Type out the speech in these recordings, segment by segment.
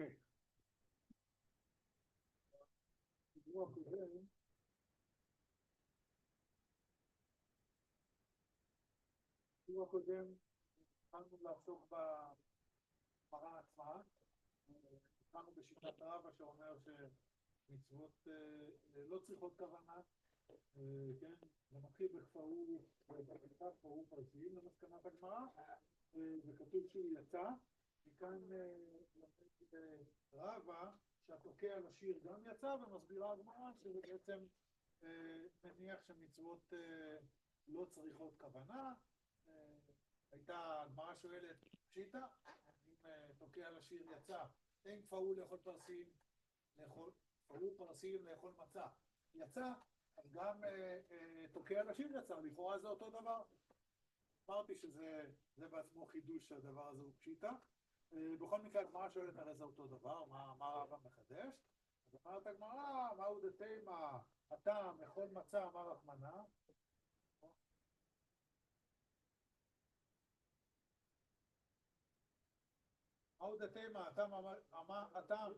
אוקיי. בשיעור הקודם התחלנו לעסוק בגמרא עצמה. התחלנו בשיטת רבא שאומר שמצוות לא צריכות כוונה, כן? זה מתחיל בכפרו פרסיים למסקנת הגמרא, וכתוב שהוא יצא. מכאן לומד רבא שהתוקע לשיר גם יצא, ומסבירה הגמרא שזה בעצם מניח שמצוות לא צריכות כוונה. הייתה הגמרא שואלת פשיטא, אם תוקע לשיר יצא, אין כפרו לאכול פרסים לאכול מצה יצא, אז גם תוקע לשיר יצא, לכאורה זה אותו דבר. אמרתי שזה בעצמו חידוש שהדבר הזה הוא פשיטא. בכל מקרה הגמרא שואלת הרי זה אותו דבר, מה רבא מחדש? אז אמרת הגמרא, מהו דתימה הטעם לאכול מצה אמר רחמנא? מהו דתימה הטעם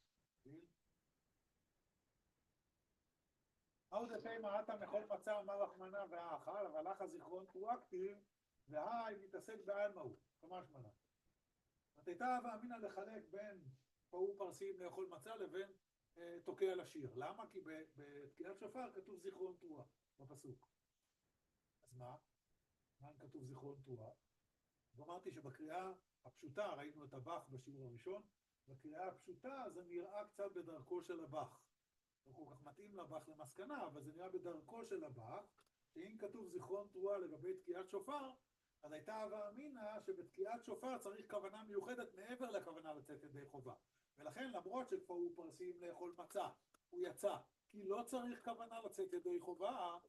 מהו דתימה הטעם לאכול מצה אמר רחמנא והאכל, אבל לך זיכרון תרועה כתיב והי מתעסק בעלמא הוא, כמשמע. הייתה הווה אמינא לחלק בין כפרו פרסיים לאכול מצה לבין תוקע לשיר. למה? כי בתקיעת שופר כתוב זיכרון תרועה בפסוק. אז מה כתוב זיכרון תרועה? ואמרתי שבקריאה הפשוטה, ראינו את הבח בשיעור הראשון, בקריאה הפשוטה זה נראה קצת בדרכו של הבח. לא כל כך מתאים לבח למסקנה, אבל זה נראה בדרכו של הבח, שאם כתוב זיכרון תרועה לגבי תקיעת שופר, אז הייתה הווה אמינא שבתקיעת שופר צריך כוונה מיוחדת מעבר לכוונה לצאת ידי חובה. ולכן למרות שכפרו פרסיים לאכול מצה, הוא יצא, כי לא צריך כוונה לצאת ידי חובה,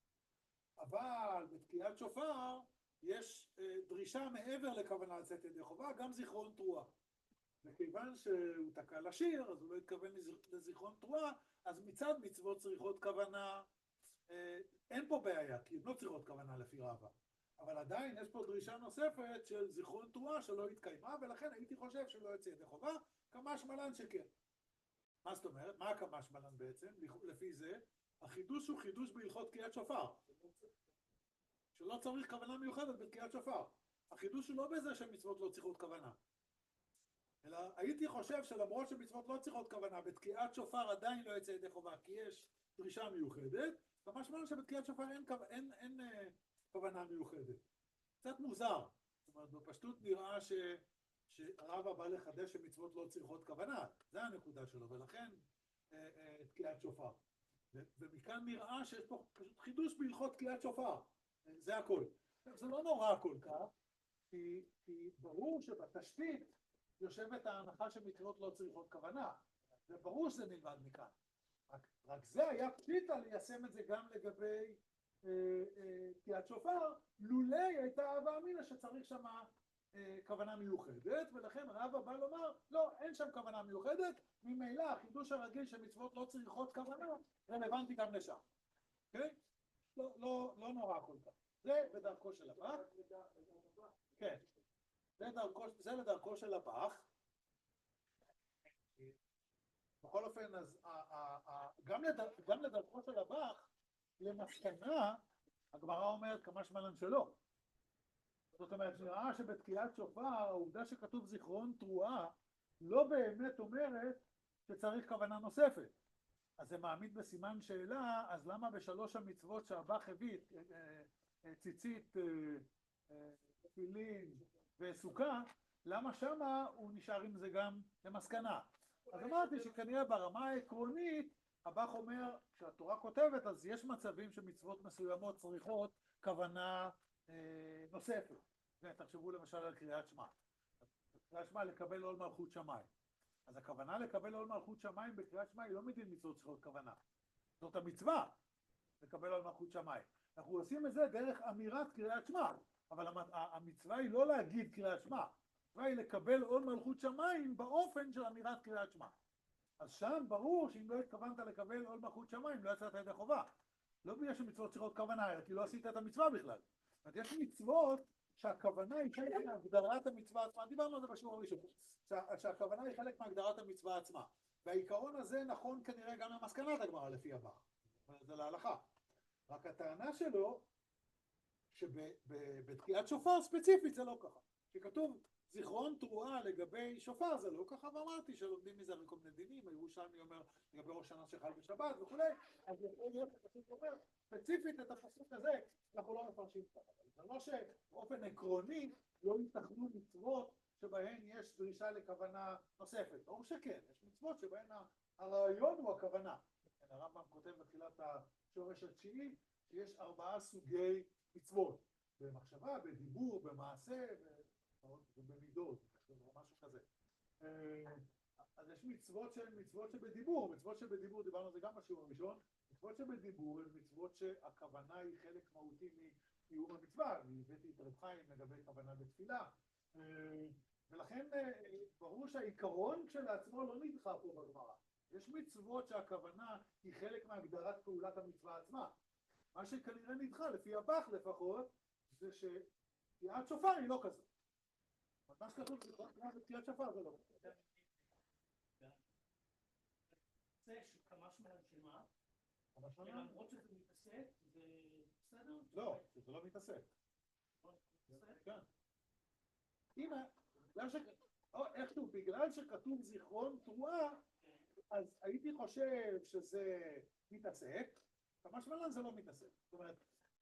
אבל בתקיעת שופר יש דרישה מעבר לכוונה לצאת ידי חובה, גם זיכרון תרועה. וכיוון שהוא תקע לשיר, אז הוא לא התכוון לזיכרון תרועה, אז מצד מצוות צריכות כוונה, אין פה בעיה, כי הן לא צריכות כוונה לפי רבא. אבל עדיין יש פה דרישה נוספת של זיכרון תרועה שלא התקיימה, ולכן הייתי חושב שלא יצא ידי חובה, כמשמע לן שכן. מה זאת אומרת? מה כמשמע לן בעצם? לפי זה, החידוש הוא חידוש בהלכות תקיעת שופר. שלא צריך כוונה מיוחדת בתקיעת שופר. החידוש הוא לא בזה שמצוות לא צריכות כוונה. אלא הייתי חושב שלמרות שמצוות לא צריכות כוונה, בתקיעת שופר עדיין לא יצא ידי חובה, כי יש דרישה מיוחדת, כמשמע לן שבתקיעת שופר אין כוונה מיוחדת. קצת מוזר. זאת אומרת, בפשטות נראה שרבא בא לחדש שמצוות לא צריכות כוונה. זה הנקודה שלו, ולכן תקיעת שופר. ומכאן נראה שיש פה פשוט חידוש בהלכות תקיעת שופר. זה הכל. זה לא נורא כל כך, כי ברור שבתשתית יושבת ההנחה שמצוות לא צריכות כוונה. זה ברור שזה נלמד מכאן. רק זה היה פשיטא ליישם את זה גם לגבי תקיעת שופר, לולי הייתה הווה אמינא שצריך שם כוונה מיוחדת, ולכן רבא בא לומר, לא, אין שם כוונה מיוחדת, ממילא החידוש הרגיל שמצוות לא צריכות כוונה, רלוונטי גם לשם. אוקיי? לא נורא כל כך. זה בדרכו של הבח. כן. זה לדרכו של הבח. בכל אופן, אז גם לדרכו של הבח, למסקנה, הגמרא אומרת כמשמע לן שלא. זאת אומרת, נראה שבתקיעת שופר, העובדה שכתוב זיכרון תרועה, לא באמת אומרת שצריך כוונה נוספת. אז זה מעמיד בסימן שאלה, אז למה בשלוש המצוות שהבח הביא, ציצית, תפילין וסוכה, למה שמה הוא נשאר עם זה גם למסקנה? אז אמרתי שכנראה ברמה העקרונית, הבח אומר, כשהתורה כותבת, אז יש מצבים שמצוות מסוימות צריכות כוונה נוספת. תחשבו למשל על קריאת שמע. קריאת שמע לקבל עול מלכות שמיים. אז הכוונה לקבל עול מלכות שמיים בקריאת שמע היא לא מדין מצוות צריכות כוונה. זאת המצווה, לקבל עול מלכות שמיים. אנחנו עושים את זה דרך אמירת קריאת שמע, אבל המצווה היא לא להגיד קריאת שמע. המצווה היא לקבל עול מלכות שמיים באופן של אמירת קריאת שמע. אז שם ברור שאם לא התכוונת לקבל עול מלכות שמיים, לא יצאת ידי חובה. לא בגלל שמצוות צריכות כוונה, כי לא עשית את המצווה בכלל. אז יש מצוות שהכוונה היא חלק מהגדרת המצווה עצמה, דיברנו על זה בשיעור הראשון, שהכוונה היא חלק מהגדרת המצווה עצמה, והעיקרון הזה נכון כנראה גם למסקנת הגמרא לפי הבא, זה להלכה, רק הטענה שלו שבתקיעת שופר ספציפית זה לא ככה, שכתוב זיכרון תרועה לגבי שופר זה לא ככה, ואמרתי שלומדים מזה מכל מיני דינים, הירושלמי אומר לגבי ראש השנה שחל בשבת וכולי, אז יכול להיות שפשוט אומר ספציפית את הפסוק הזה אנחנו לא מפרשים ככה, זה לא שבאופן עקרוני לא ייתכנו מצוות שבהן יש דרישה לכוונה נוספת, ברור שכן, יש מצוות שבהן הרעיון הוא הכוונה, הרמב"ם כותב בתחילת השורש התשיעי שיש 4 סוגי מצוות, במחשבה, בדיבור, במעשה ובמידות, משהו כזה. אז יש מצוות שהן מצוות שבדיבור, מצוות שבדיבור, דיברנו על זה גם בשיעור הראשון, מצוות שבדיבור הן מצוות שהכוונה היא חלק מהותי מקיום המצווה, הבאתי את רב חיים לגבי כוונה בתפילה, ולכן ברור שהעיקרון כשלעצמו לא נדחה פה בגמרא. יש מצוות שהכוונה היא חלק מהגדרת פעולת המצווה עצמה. מה שכנראה נדחה, לפי הבח לפחות, זה שתקיעת שופר היא לא כזאת. מה שכתוב בתקיעת שופר זה לא. זה שכמה שמלן שמה, למרות שזה מתעסק, זה בסדר? לא, זה לא מתעסק. כן. הנה, איכשהו, בגלל שכתוב זיכרון תרועה, אז הייתי חושב שזה מתעסק, כמה שמלן זה לא מתעסק. זאת אומרת,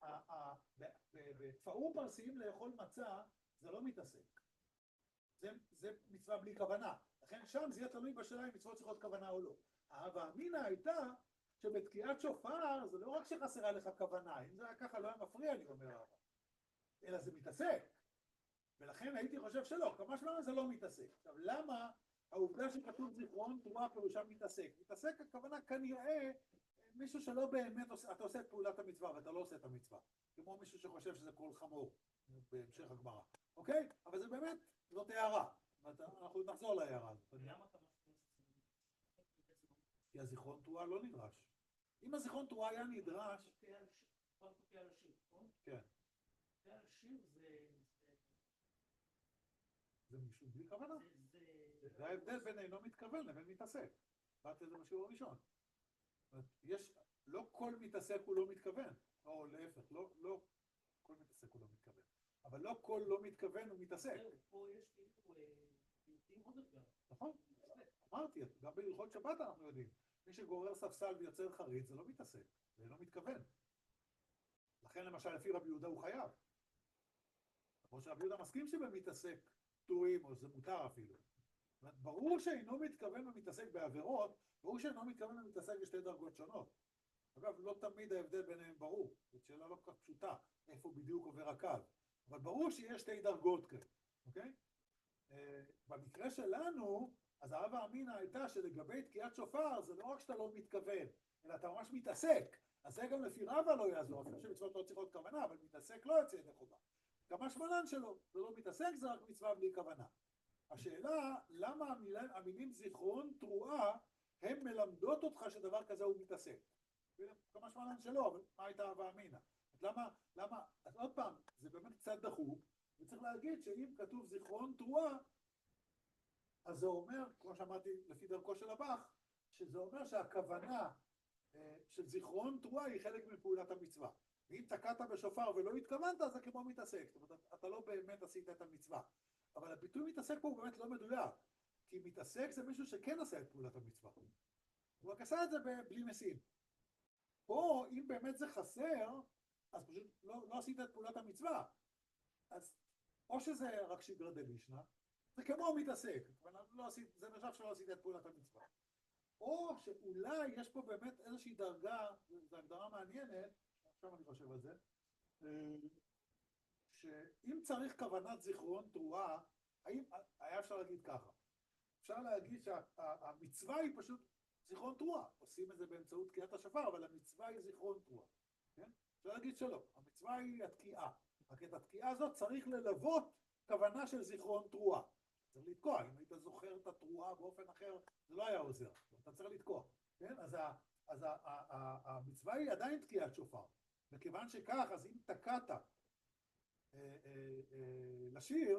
בפאור פרסיים לאכול מצה, זה לא מתעסק. זה מצווה בלי כוונה. לכן שם זה יהיה תלוי בשאלה אם מצוות צריכות כוונה או לא. ההווה אמינא הייתה שבתקיעת שופר זה לא רק שחסרה לך כוונה, אם זה היה ככה לא היה מפריע, אני אומר, אלא זה מתעסק. ולכן הייתי חושב שלא, כמה שמלן זה לא מתעסק. עכשיו, למה העובדה שכתוב זיכרון תרועה פירושה מתעסק? מתעסק הכוונה כנראה מישהו שלא באמת אתה עושה את פעולת המצווה ואתה לא עושה את המצווה, כמו מישהו שחושב שזה כל חמור בהמשך הגמרא, אוקיי? אבל זה באמת, זאת הערה, אנחנו נחזור להערה הזאת. למה אתה משהו? כי הזיכרון תרועה לא נדרש. אם הזיכרון תרועה היה נדרש... כבר תוקע על השיר, נכון? כן. תוקע על השיר זה משהו בלי כוונה. זה ההבדל בין אינו מתכוון לבין מתעסק. באתי לזה בשיעור הראשון. יש, לא כל מתעסק הוא לא מתכוון, או להפך, לא כל מתעסק הוא לא מתכוון, אבל לא כל לא מתכוון הוא מתעסק. פה יש פיוטים עוד יותר. נכון, אמרתי, גם בהלכות שבת אנחנו יודעים, מי שגורר ספסל ויוצר חריץ זה לא מתעסק, זה לא מתכוון. לכן למשל לפי רבי יהודה הוא חייב. כמו שרבי יהודה מסכים שבמתעסק פטורים, או זה מותר אפילו. ברור שאינו מתכוון ומתעסק בעבירות, ברור שאינו מתכוון ומתעסק בשתי דרגות שונות. אגב, לא תמיד ההבדל ביניהם ברור, זאת שאלה לא כל כך פשוטה, איפה בדיוק עובר הקו. אבל ברור שיש שתי דרגות כאלה, אוקיי? במקרה שלנו, אז ההווה אמינא הייתה שלגבי תקיעת שופר, זה לא רק שאתה לא מתכוון, אלא אתה ממש מתעסק. אז זה גם לפי רבא לא יעזור, אפילו שמצוות לא צריכות כוונה, אבל מתעסק לא יוצא ידי חובה. כמה שמלן שלו, זה לא מתעסק, זה רק מצווה בלי כוונה. השאלה, למה המילים זיכרון תרועה, הן מלמדות אותך שדבר כזה הוא מתעסק? כמה שמלן שלו, אבל מה הייתה ההווה אמינא? למה, אז עוד פעם, זה באמת קצת דחוק, וצריך להגיד שאם כתוב זיכרון תרועה, אז זה אומר, כמו שאמרתי לפי דרכו של הבח, שזה אומר שהכוונה של זיכרון תרועה היא חלק מפעולת המצווה. ואם תקעת בשופר ולא התכוונת, אז זה כמו מתעסק. זאת אומרת, אתה לא באמת עשית את המצווה. אבל הביטוי מתעסק פה הוא באמת לא מדויק. כי מתעסק זה מישהו שכן עשה את פעולת המצווה. הוא רק עשה את זה בלי משים. פה, אם באמת זה חסר, אז פשוט לא עשית את פעולת המצווה. אז או שזה רק שגרא דלישנא, זה כמו מתעסק. זה נחשב שלא עשית את פעולת המצווה. או שאולי יש פה באמת איזושהי דרגה, זו הגדרה מעניינת, עכשיו אני חושב על זה, שאם צריך כוונת זיכרון תרועה, היה אפשר להגיד ככה, אפשר להגיד שהמצווה היא פשוט זיכרון תרועה, עושים את זה באמצעות תקיעת השופר, אבל המצווה היא זיכרון תרועה, כן? אפשר להגיד שלא, המצווה היא התקיעה, רק את התקיעה הזאת צריך ללוות כוונה של זיכרון תרועה, צריך לתקוע, אם היית זוכר את התרועה באופן אחר, זה לא היה עוזר, אתה צריך לתקוע, כן? אז המצווה היא עדיין תקיעת שופר, וכיוון שכך, אז אם תקעת לשיר,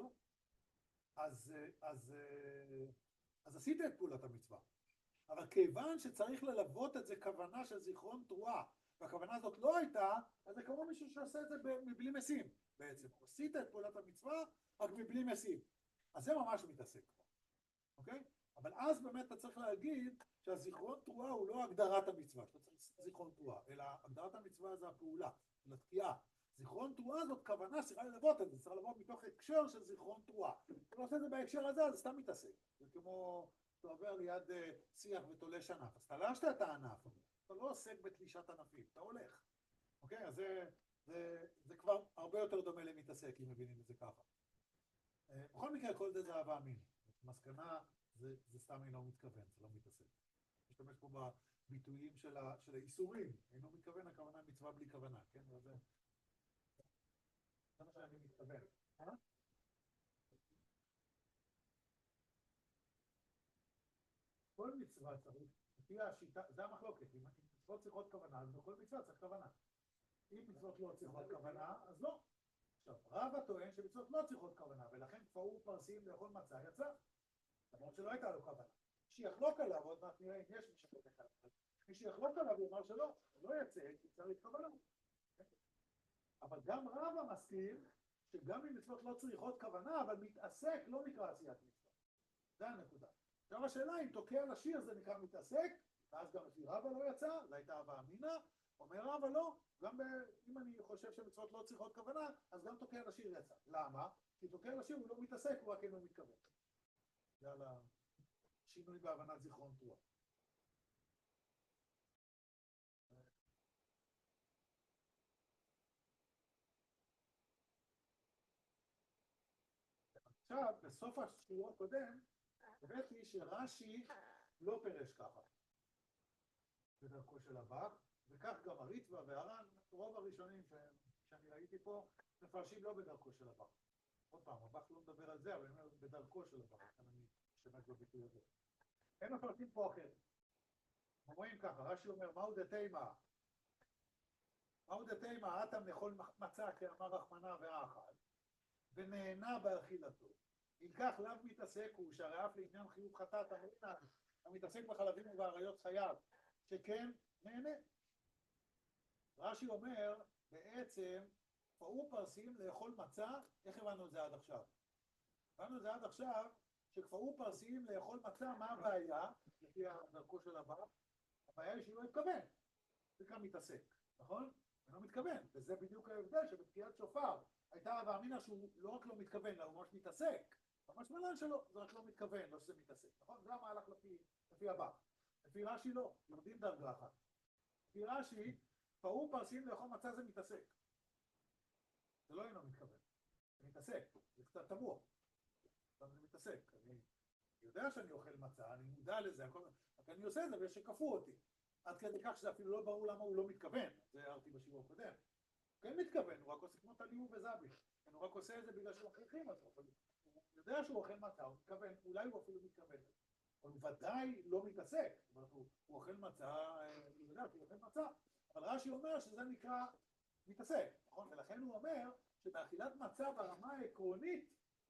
אז עשית את פעולת המצווה. אבל כיוון שצריך ללוות את זה כוונה של זיכרון תרועה, והכוונה הזאת לא הייתה, אז זה כמו מישהו שעושה את זה מבלי משים בעצם. עשית את פעולת המצווה, רק מבלי משים. אז זה ממש מתעסק. אוקיי? אבל אז באמת אתה צריך להגיד שהזיכרון תרועה הוא לא הגדרת המצווה, שאתה צריך זיכרון תרועה, אלא הגדרת המצווה זה הפעולה, לתקיעה. זיכרון תרועה זאת כוונה שצריכה ללוות את זה, צריך לבוא מתוך הקשר של זיכרון תרועה. אתה לא עושה את זה בהקשר הזה, אז סתם מתעסק. זה כמו, אתה עובר ליד שיח ותולש ענף, אז תלשת את הענף, אתה לא עוסק בתלישת ענפים, אתה הולך. אוקיי? אז זה כבר הרבה יותר דומה למתעסק, אם מבינים את זה ככה. בכל מקרה, כל זה אהבה אמין. מסקנה, זה סתם אינו מתכוון, זה לא מתעסק. משתמש פה בביטויים של האיסורים. אינו מתכוון, הכוונה מצווה בלי כוונה, כן? זה מה שאני מתכוון. כל מצווה צריך, לפי השיטה, זה המחלוקת. אם מצוות צריכות כוונה, אז בכל מצווה צריך כוונה. אם מצוות לא צריכות כוונה, אז לא. עכשיו, רבא טוען שמצוות לא צריכות כוונה, ולכן כפרו פרסים לאכול מצה יצא. למרות שלא הייתה לו כוונה. שיחלוק עליו, עוד מעט נראה אם יש מי שחלק עליו. מי שיחלוק עליו הוא אמר שלא, לא יצא, כי צריך כוונה. אבל גם רבא מסכים שגם אם מצוות לא צריכות כוונה, אבל מתעסק לא נקרא עשיית מצווה. זה הנקודה. עכשיו השאלה אם תוקע לשיר זה נקרא מתעסק, ואז גם לפי רבא לא יצא, זו הייתה אהבה אמינה, אומר רבא לא, גם אם אני חושב שמצוות לא צריכות כוונה, אז גם תוקע לשיר יצא. למה? כי תוקע לשיר הוא לא מתעסק, הוא רק אינו מתכוון. זה על השינוי בהבנת זיכרון תרועה. עכשיו, בסוף השיעור הקודם, הבאתי שרש"י לא פירש ככה בדרכו של הבח, וכך גם הריטב"א והר"ן, רוב הראשונים שאני ראיתי פה, מפרשים לא בדרכו של הבח. עוד פעם, הבח לא מדבר על זה, אבל אני אומר בדרכו של הבח, לכן אני משתמש בביטוי הזה. הם מפרשים פה אחרת. אומרים ככה, רש"י אומר, מהו דתימה? מהו דתימה? אטם לאכול מצה כאמר רחמנא ואכל, ונהנה באכילתו. אם כך לאו מתעסק הוא, שהרי אף לעניין חיוב חטאת אמרינן, המתעסק בחלבים ובאריות חייו, שכן נהנה. רש"י אומר, בעצם, כפרו פרסים לאכול מצה, איך הבנו את זה עד עכשיו? הבנו את זה עד עכשיו, שכפרו פרסים לאכול מצה, מה הבעיה? לפי דרכו של הבא, הבעיה היא שהוא לא התכוון. זה כאן מתעסק, נכון? הוא לא מתכוון, וזה בדיוק ההבדל שבתקיעת שופר הייתה אהבה אמינה שהוא לא רק לא מתכוון, אלא הוא ממש מתעסק. ממש מלן שלו, זה רק לא מתכוון, לא שזה מתעסק, נכון? זה המהלך לפי הבא. לפי רש"י לא, יורדים דרגה אחת. לפי רש"י, כפרו פרסים לאכול מצה זה מתעסק. זה לא אינו מתכוון, זה מתעסק, זה קצת תמוה. זה מתעסק, אני יודע שאני אוכל מצה, אני מודע לזה, רק אני עושה את זה ושכפו אותי. עד כדי כך שזה אפילו לא ברור למה הוא לא מתכוון, זה הערתי בשיעור הקודם. הוא כן מתכוון, הוא רק עושה כמו תליהו וזבי. הוא רק עושה את זה בגלל שהוא מכריחים אותו. הוא יודע שהוא אוכל מצה, הוא מתכוון, אולי הוא אפילו מתכוון. אבל הוא ודאי לא מתעסק. זאת אומרת, הוא אוכל מצה, הוא יודע שהוא אוכל מצה. אבל רש"י אומר שזה נקרא מתעסק, נכון? ולכן הוא אומר שבאכילת מצה ברמה העקרונית,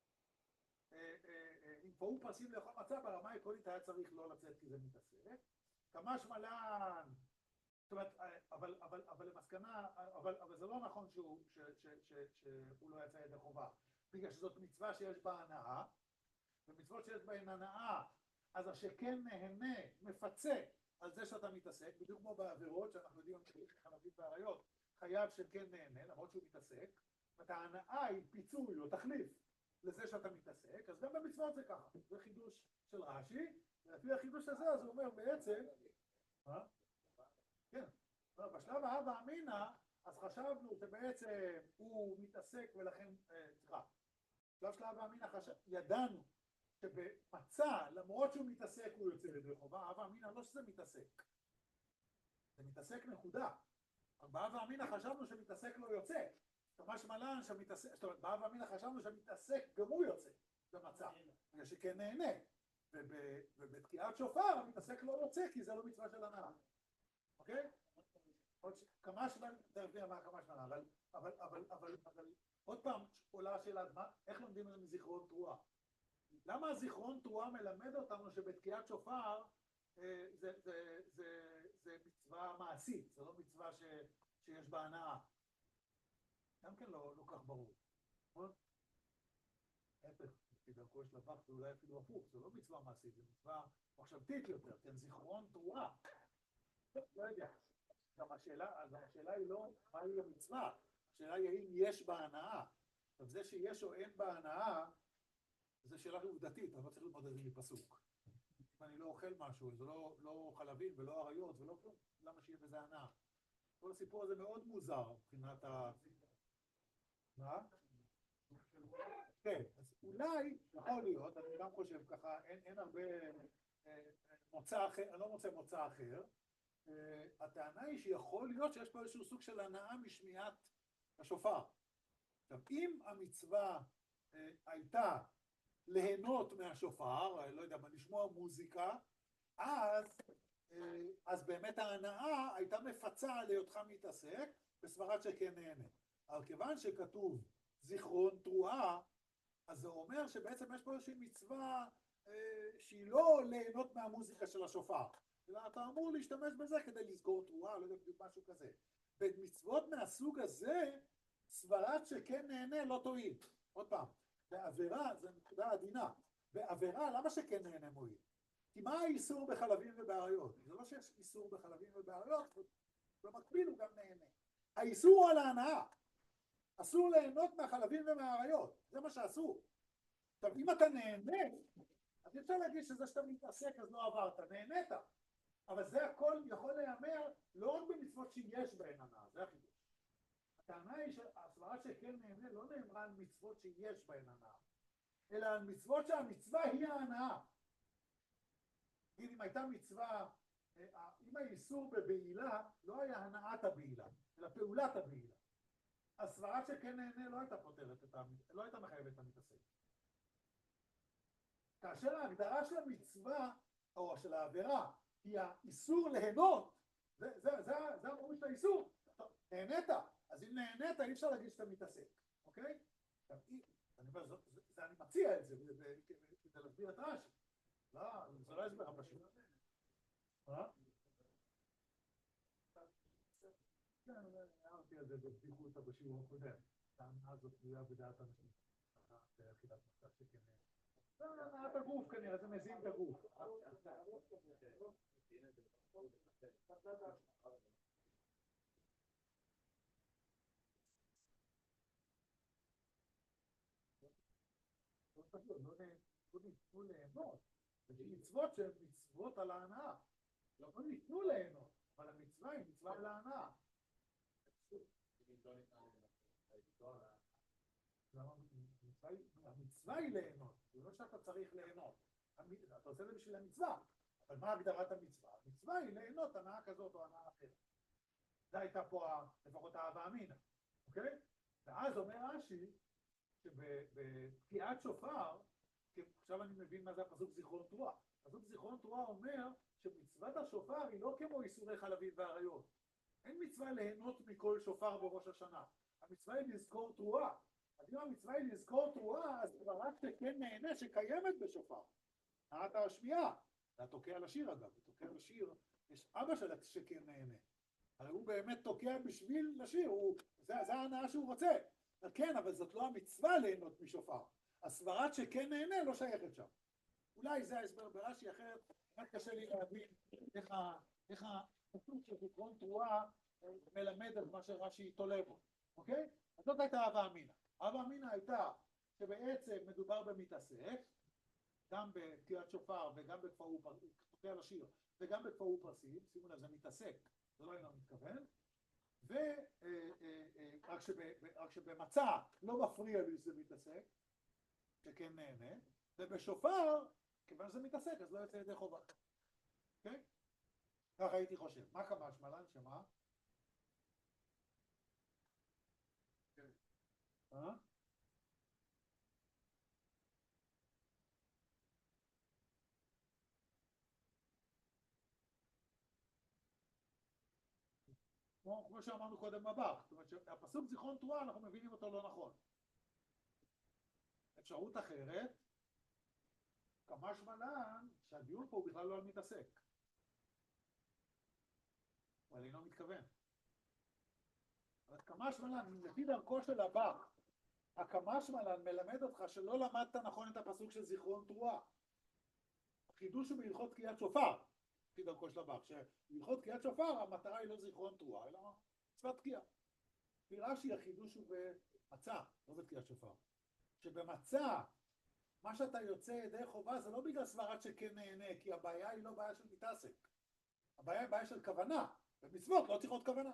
אם כפרו פרסים לאכול מצה ברמה העקרונית היה צריך לא לצאת כי זה מתעסק. כמשמע לן, זאת אומרת, אבל למסקנה, אבל זה לא נכון שהוא לא יצא ידי חובה, בגלל שזאת מצווה שיש בה הנאה, ומצוות שיש בהן הנאה, אז השכן נהנה, מפצה על זה שאתה מתעסק, בדיוק כמו בעבירות שאנחנו יודעים חלבים באריות, חייב שכן נהנה, למרות שהוא מתעסק, ואת ההנאה היא פיצוי או תחליף לזה שאתה מתעסק, אז גם במצוות זה ככה, זה חידוש של רש"י, ולפי החידוש הזה, אז הוא אומר בעצם, כן, בשלב האהבה אמינה, אז חשבנו שבעצם הוא מתעסק ולכן, סליחה, בשלב של האהבה אמינה ידענו שבמצה, למרות שהוא מתעסק הוא יוצא ידי חובה, אהבה אמינה לא שזה מתעסק, זה מתעסק נקודה, אבל באהבה אמינה חשבנו שמתעסק לא יוצא, ממש מלן שמתעסק, זאת אומרת, באהבה אמינה חשבנו שמתעסק גם הוא יוצא במצה, בגלל שכן נהנה. ובתקיעת שופר המתעסק לא יוצא כי זה לא מצווה של הנאה. אוקיי? כמה שמן, אתה יודע מה כמה שמן, אבל עוד פעם עולה השאלה, איך לומדים את זה מזיכרון תרועה? למה הזיכרון תרועה מלמד אותנו שבתקיעת שופר זה מצווה מעשית, זה לא מצווה שיש בה הנאה? גם כן לא כך ברור, נכון? ההפך, לפי דרכו יש לבח, זה אולי אפילו הפוך, זה לא מצווה מעשית, זה מצווה מחשבתית יותר, כן, זיכרון תרועה. לא יודע, גם השאלה היא לא מהי המצווה, השאלה היא האם יש בה הנאה. אבל זה שיש או אין בה הנאה, זו שאלה עובדתית, אני לא צריך ללמוד את זה מפסוק. אם אני לא אוכל משהו, זה לא חלבים ולא אריות ולא כלום, למה שיהיה בזה הנאה? כל הסיפור הזה מאוד מוזר מבחינת מה? כן, אז אולי, יכול להיות, אני גם חושב ככה, אין הרבה מוצא אחר, אני לא מוצא מוצא אחר. הטענה היא שיכול להיות שיש פה איזשהו סוג של הנאה משמיעת השופר. עכשיו, אם המצווה הייתה ליהנות מהשופר, לא יודע מה, לשמוע מוזיקה, אז באמת ההנאה הייתה מפצה על היותך מתעסק, בסברת שכן נהנה. אבל כיוון שכתוב זיכרון תרועה, אז זה אומר שבעצם יש פה איזושהי מצווה שהיא לא ליהנות מהמוזיקה של השופר, אלא אתה אמור להשתמש בזה כדי לזכור תרועה, לא יודע בדיוק משהו כזה. במצוות מהסוג הזה, סברת שכן נהנה לא תועיל. עוד פעם, בעבירה, זו נקודה עדינה, בעבירה למה שכן נהנה מועיל? כי מה האיסור בחלבים ובאריות? זה לא שיש איסור בחלבים ובאריות, במקביל הוא גם נהנה. האיסור הוא על ההנאה. אסור ליהנות מהחלבים ומהאריות, זה מה שאסור. עכשיו, אם אתה נהנה, אז אפשר להגיד שזה שאתה מתעסק אז לא עברת, נהנית. אבל זה הכל יכול להיאמר לא רק במצוות שיש בהן הנאה, זה החידוש. הטענה היא שהסברה שכן נהנה לא נאמרה על מצוות שיש בהן הנאה, אלא על מצוות שהמצווה היא ההנאה. אם הייתה מצווה, אם האיסור בבעילה לא היה הנאת הבעילה, אלא פעולת הבעילה. הסברה שכן נהנה לא הייתה פותרת לא הייתה מחייבת את המתעסק. כאשר ההגדרה של המצווה או של העבירה היא האיסור ליהנות, זה המהות של האיסור. נהנית, אז אם נהנית אי אפשר להגיד שאתה מתעסק, אוקיי? אני מציע את זה כדי להסביר את רש"י. לא, זה לא הסבר פשוט. כן, אמרתי על זה בבדיחותא בשיעור הקודם. ההנאה הזאת תלויה בדעת אנשים. ביחידת מצב שכן. זה הנעת הגוף כנראה, זה מזין את הגוף. לא ניתנו ליהנות. מצוות שהן מצוות על ההנאה. לא ניתנו ליהנות, אבל המצווה היא מצווה על ההנאה. המצווה היא ליהנות, זה לא שאתה צריך ליהנות. אתה עושה את זה בשביל המצווה, אבל מה הגדרת המצווה? המצווה היא ליהנות הנאה כזאת או הנאה אחרת. זה הייתה פה לפחות האהבה אמינא, אוקיי? ואז אומר רש"י שבתקיעת שופר, עכשיו אני מבין מה זה הפסוק זיכרון תרועה. הפסוק זיכרון תרועה אומר שמצוות השופר היא לא כמו איסורי חלבים ואריות. אין מצווה ליהנות מכל שופר בראש השנה. המצווה היא לזכור תרועה. אז אם המצווה היא לזכור תרועה, אז כבר רק שכן נהנה שקיימת בשופר. נעת השמיעה. זה התוקע לשיר אגב. התוקע לשיר, יש אבא של שכן נהנה. הרי הוא באמת תוקע בשביל לשיר. זה ההנאה שהוא רוצה. כן, אבל זאת לא המצווה ליהנות משופר. הסברת שכן נהנה לא שייכת שם. אולי זה ההסבר ברש"י, אחרת רק קשה לי להבין איך הפסוק של זיכרון תרועה מלמד את מה שרש"י תולה בו, אוקיי? אז זאת הייתה אהבה אמינא. אהבה אמינא הייתה שבעצם מדובר במתעסק, גם בתקיעת שופר וגם בכפרו פרסים, תוקע לשיר, וגם בכפרו פרסים, שימו לב, זה מתעסק, זה לא אינו מתכוון, רק שבמצע לא מפריע לי שזה מתעסק, שכן נהנה, ובשופר, כיוון שזה מתעסק, אז לא יוצא ידי חובה. אוקיי? ככה הייתי חושב. מה כמה שמלן שמה? כמו שאמרנו קודם בבח, זאת אומרת שהפסוק זיכרון תרועה אנחנו מבינים אותו לא נכון. אפשרות אחרת, כמשמע לן שהדיון פה הוא בכלל לא על מתעסק. הוא אינו מתכוון. אבל כמשמע לן, לפי דרכו של הבח, הכמשמע לן מלמד אותך שלא למדת נכון את הפסוק של זיכרון תרועה. החידוש הוא בהלכות תקיעת שופר, לפי דרכו של הבח, שבהלכות תקיעת שופר המטרה היא לא זיכרון תרועה, אלא מצוות תקיעה. לפי רש"י החידוש הוא במצה, לא בתקיעת שופר. שבמצה, מה שאתה יוצא ידי חובה זה לא בגלל סברת שכן נהנה, כי הבעיה היא לא בעיה של מתעסק. הבעיה היא בעיה של כוונה, ומצוות לא צריכות כוונה.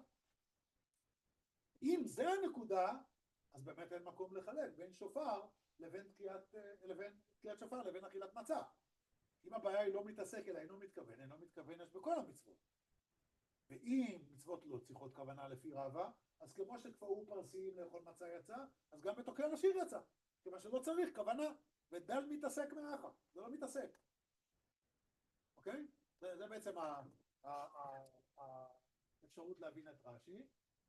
אם זה הנקודה, אז באמת אין מקום לחלק בין שופר לבין תקיעת שופר לבין אכילת מצה. אם הבעיה היא לא מתעסק אלא אינו מתכוון יש בכל המצוות. ואם מצוות לא צריכות כוונה לפי רבא, אז כמו שכפאו פרסיים לאכול מצה יצא, אז גם בתוקע לשיר יצא. כיוון שלא צריך כוונה, ודל מתעסק מאחה, זה לא מתעסק. אוקיי? זה בעצם האפשרות להבין את רש"י.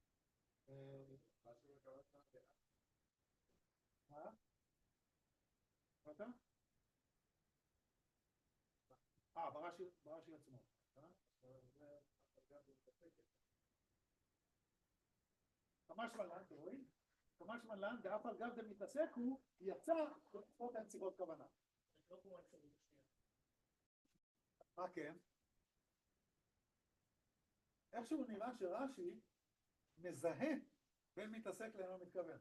מה? ברש"י עצמו. כמשמע לן, אתם רואים? כמשמע לן, ואף על גב דמתעסק הוא יצא במצוות אין צריכות כוונה. מה כן? איכשהו נראה שרש"י מזהה בין מתעסק לאינו מתכוון.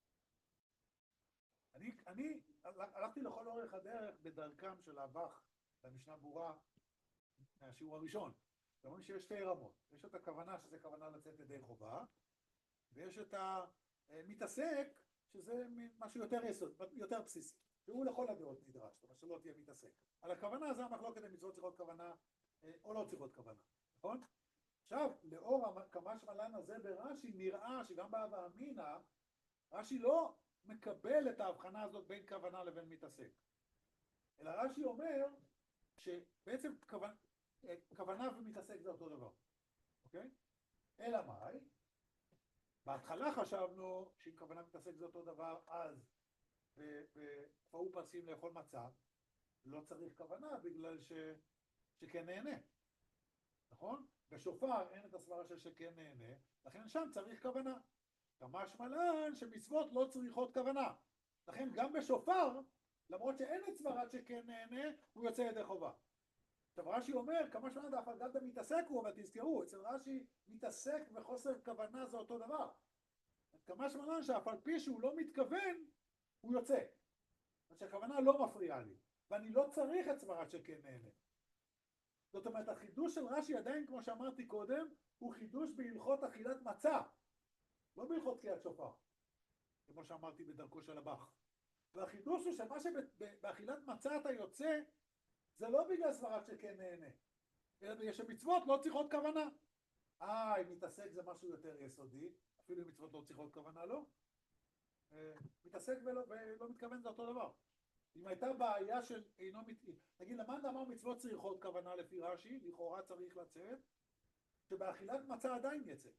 אני הלכתי לכל אורך הדרך בדרכם של הבח במשנה ברורה מהשיעור הראשון. אתם רואים שיש שתי רמות. יש את הכוונה שזה כוונה לצאת ידי חובה, ויש את המתעסק שזה משהו יותר בסיסי. והוא לכל הדעות נדרש, זאת אומרת שלא תהיה מתעסק. על הכוונה זה המחלוקת אם מצוות צריכות כוונה או לא צריכות כוונה, נכון? עכשיו, לאור כמשמע לן הזה ברש"י נראה שגם בהווה אמינא, רש"י לא מקבל את ההבחנה הזאת בין כוונה לבין מתעסק. אלא רש"י אומר שבעצם כוונה ומתעסק זה אותו דבר, אוקיי? אלא מאי? בהתחלה חשבנו שאם כוונה מתעסק זה אותו דבר, אז וכפאו פרסיים לאכול מצה, לא צריך כוונה בגלל שכן נהנה, נכון? בשופר אין את הסברה של שכן נהנה, לכן שם צריך כוונה. כמשמע לן שמצוות לא צריכות כוונה. לכן גם בשופר, למרות שאין את סברת שכן נהנה, הוא יוצא ידי חובה. עכשיו רש"י אומר, כמשמע לן אף על גב דמתעסק הוא, אבל תזכרו, אצל רש"י מתעסק וחוסר כוונה זה אותו דבר. כמשמע לן שאף על פי שהוא לא מתכוון, הוא יוצא. זאת שהכוונה לא מפריעה לי, ואני לא צריך את סברת שכן נהנה. זאת אומרת, החידוש של רש"י עדיין, כמו שאמרתי קודם, הוא חידוש בהלכות אכילת מצה, לא בהלכות תקיעת שופר, כמו שאמרתי בדרכו של הבח. והחידוש הוא שמה שבאכילת מצה אתה יוצא, זה לא בגלל סברת שכן נהנה, אלא בגלל שמצוות לא צריכות כוונה. אם מתעסק זה משהו יותר יסודי, אפילו אם מצוות לא צריכות כוונה, לא. מתעסק ולא מתכוון זה אותו דבר. אם הייתה בעיה של אינו נגיד למאן דאמר מצוות צריכות כוונה לפי רש"י, לכאורה צריך לצאת, שבאכילת מצה עדיין יצא.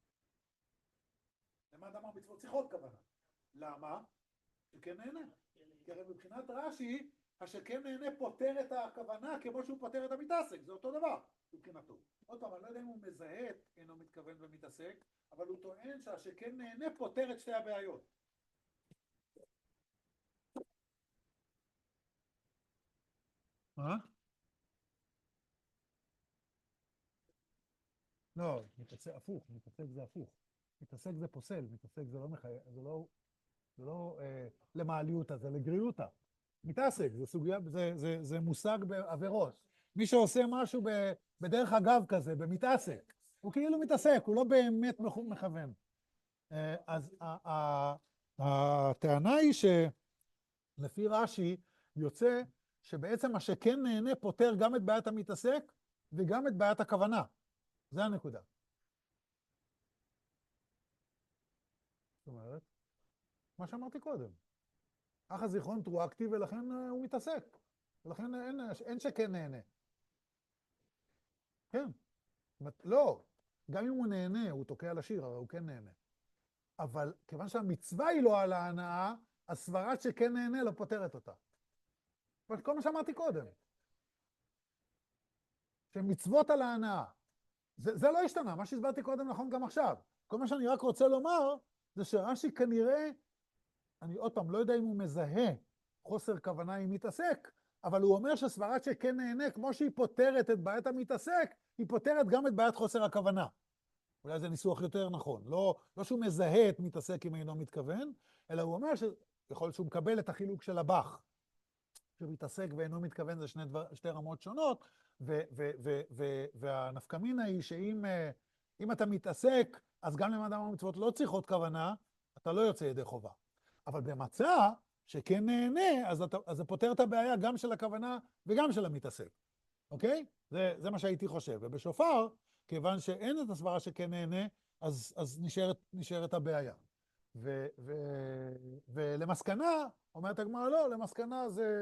למאן דאמר מצוות צריכות כוונה. למה? שכן נהנה. כי הרי מבחינת רש"י, השכן נהנה פותר את הכוונה כמו שהוא פותר את המתעסק, זה אותו דבר מבחינתו. עוד פעם, אני לא יודע אם הוא מזהה אינו מתכוון ומתעסק, אבל הוא טוען שהשכן נהנה פותר את שתי הבעיות. מה? לא, מתעסק הפוך, מתעסק זה הפוך. מתעסק זה פוסל, מתעסק זה לא מחייב, זה לא למעליותא, זה לגריותא. מתעסק, זה סוגיה, זה מושג בעבירות. מי שעושה משהו בדרך אגב כזה, במתעסק, הוא כאילו מתעסק, הוא לא באמת מכוון. אז הטענה היא שלפי רש"י יוצא שבעצם מה שכן נהנה פותר גם את בעיית המתעסק וגם את בעיית הכוונה. זה הנקודה. זאת אומרת, מה שאמרתי קודם. אך הזיכרון טרואקטי ולכן הוא מתעסק. ולכן אין שכן נהנה. כן. לא, גם אם הוא נהנה, הוא תוקע לשיר, הרי הוא כן נהנה. אבל כיוון שהמצווה היא לא על ההנאה, הסברת שכן נהנה לא פותרת אותה. כל מה שאמרתי קודם. שמצוות על ההנאה. זה לא השתנה, מה שהסברתי קודם נכון גם עכשיו. כל מה שאני רק רוצה לומר, זה שרש"י כנראה, אני עוד פעם לא יודע אם הוא מזהה חוסר כוונה עם מתעסק, אבל הוא אומר שסברת שכן נהנה, כמו שהיא פותרת את בעיית המתעסק, היא פותרת גם את בעיית חוסר הכוונה. אולי זה ניסוח יותר נכון. לא שהוא מזהה את מתעסק אם אינו מתכוון, אלא הוא אומר שיכול להיות שהוא מקבל את החילוק של הבח. שמתעסק ואינו מתכוון זה שתי רמות שונות, והנפקמינה היא שאם אתה מתעסק, אז גם למד אמר מצוות לא צריכות כוונה, אתה לא יוצא ידי חובה. אבל במצע שכן נהנה, אז זה פותר את הבעיה גם של הכוונה וגם של המתעסק. אוקיי? זה מה שהייתי חושב. ובשופר, כיוון שאין את הסברה שכן נהנה, אז נשארת הבעיה. ולמסקנה, אומרת הגמרא, לא, למסקנה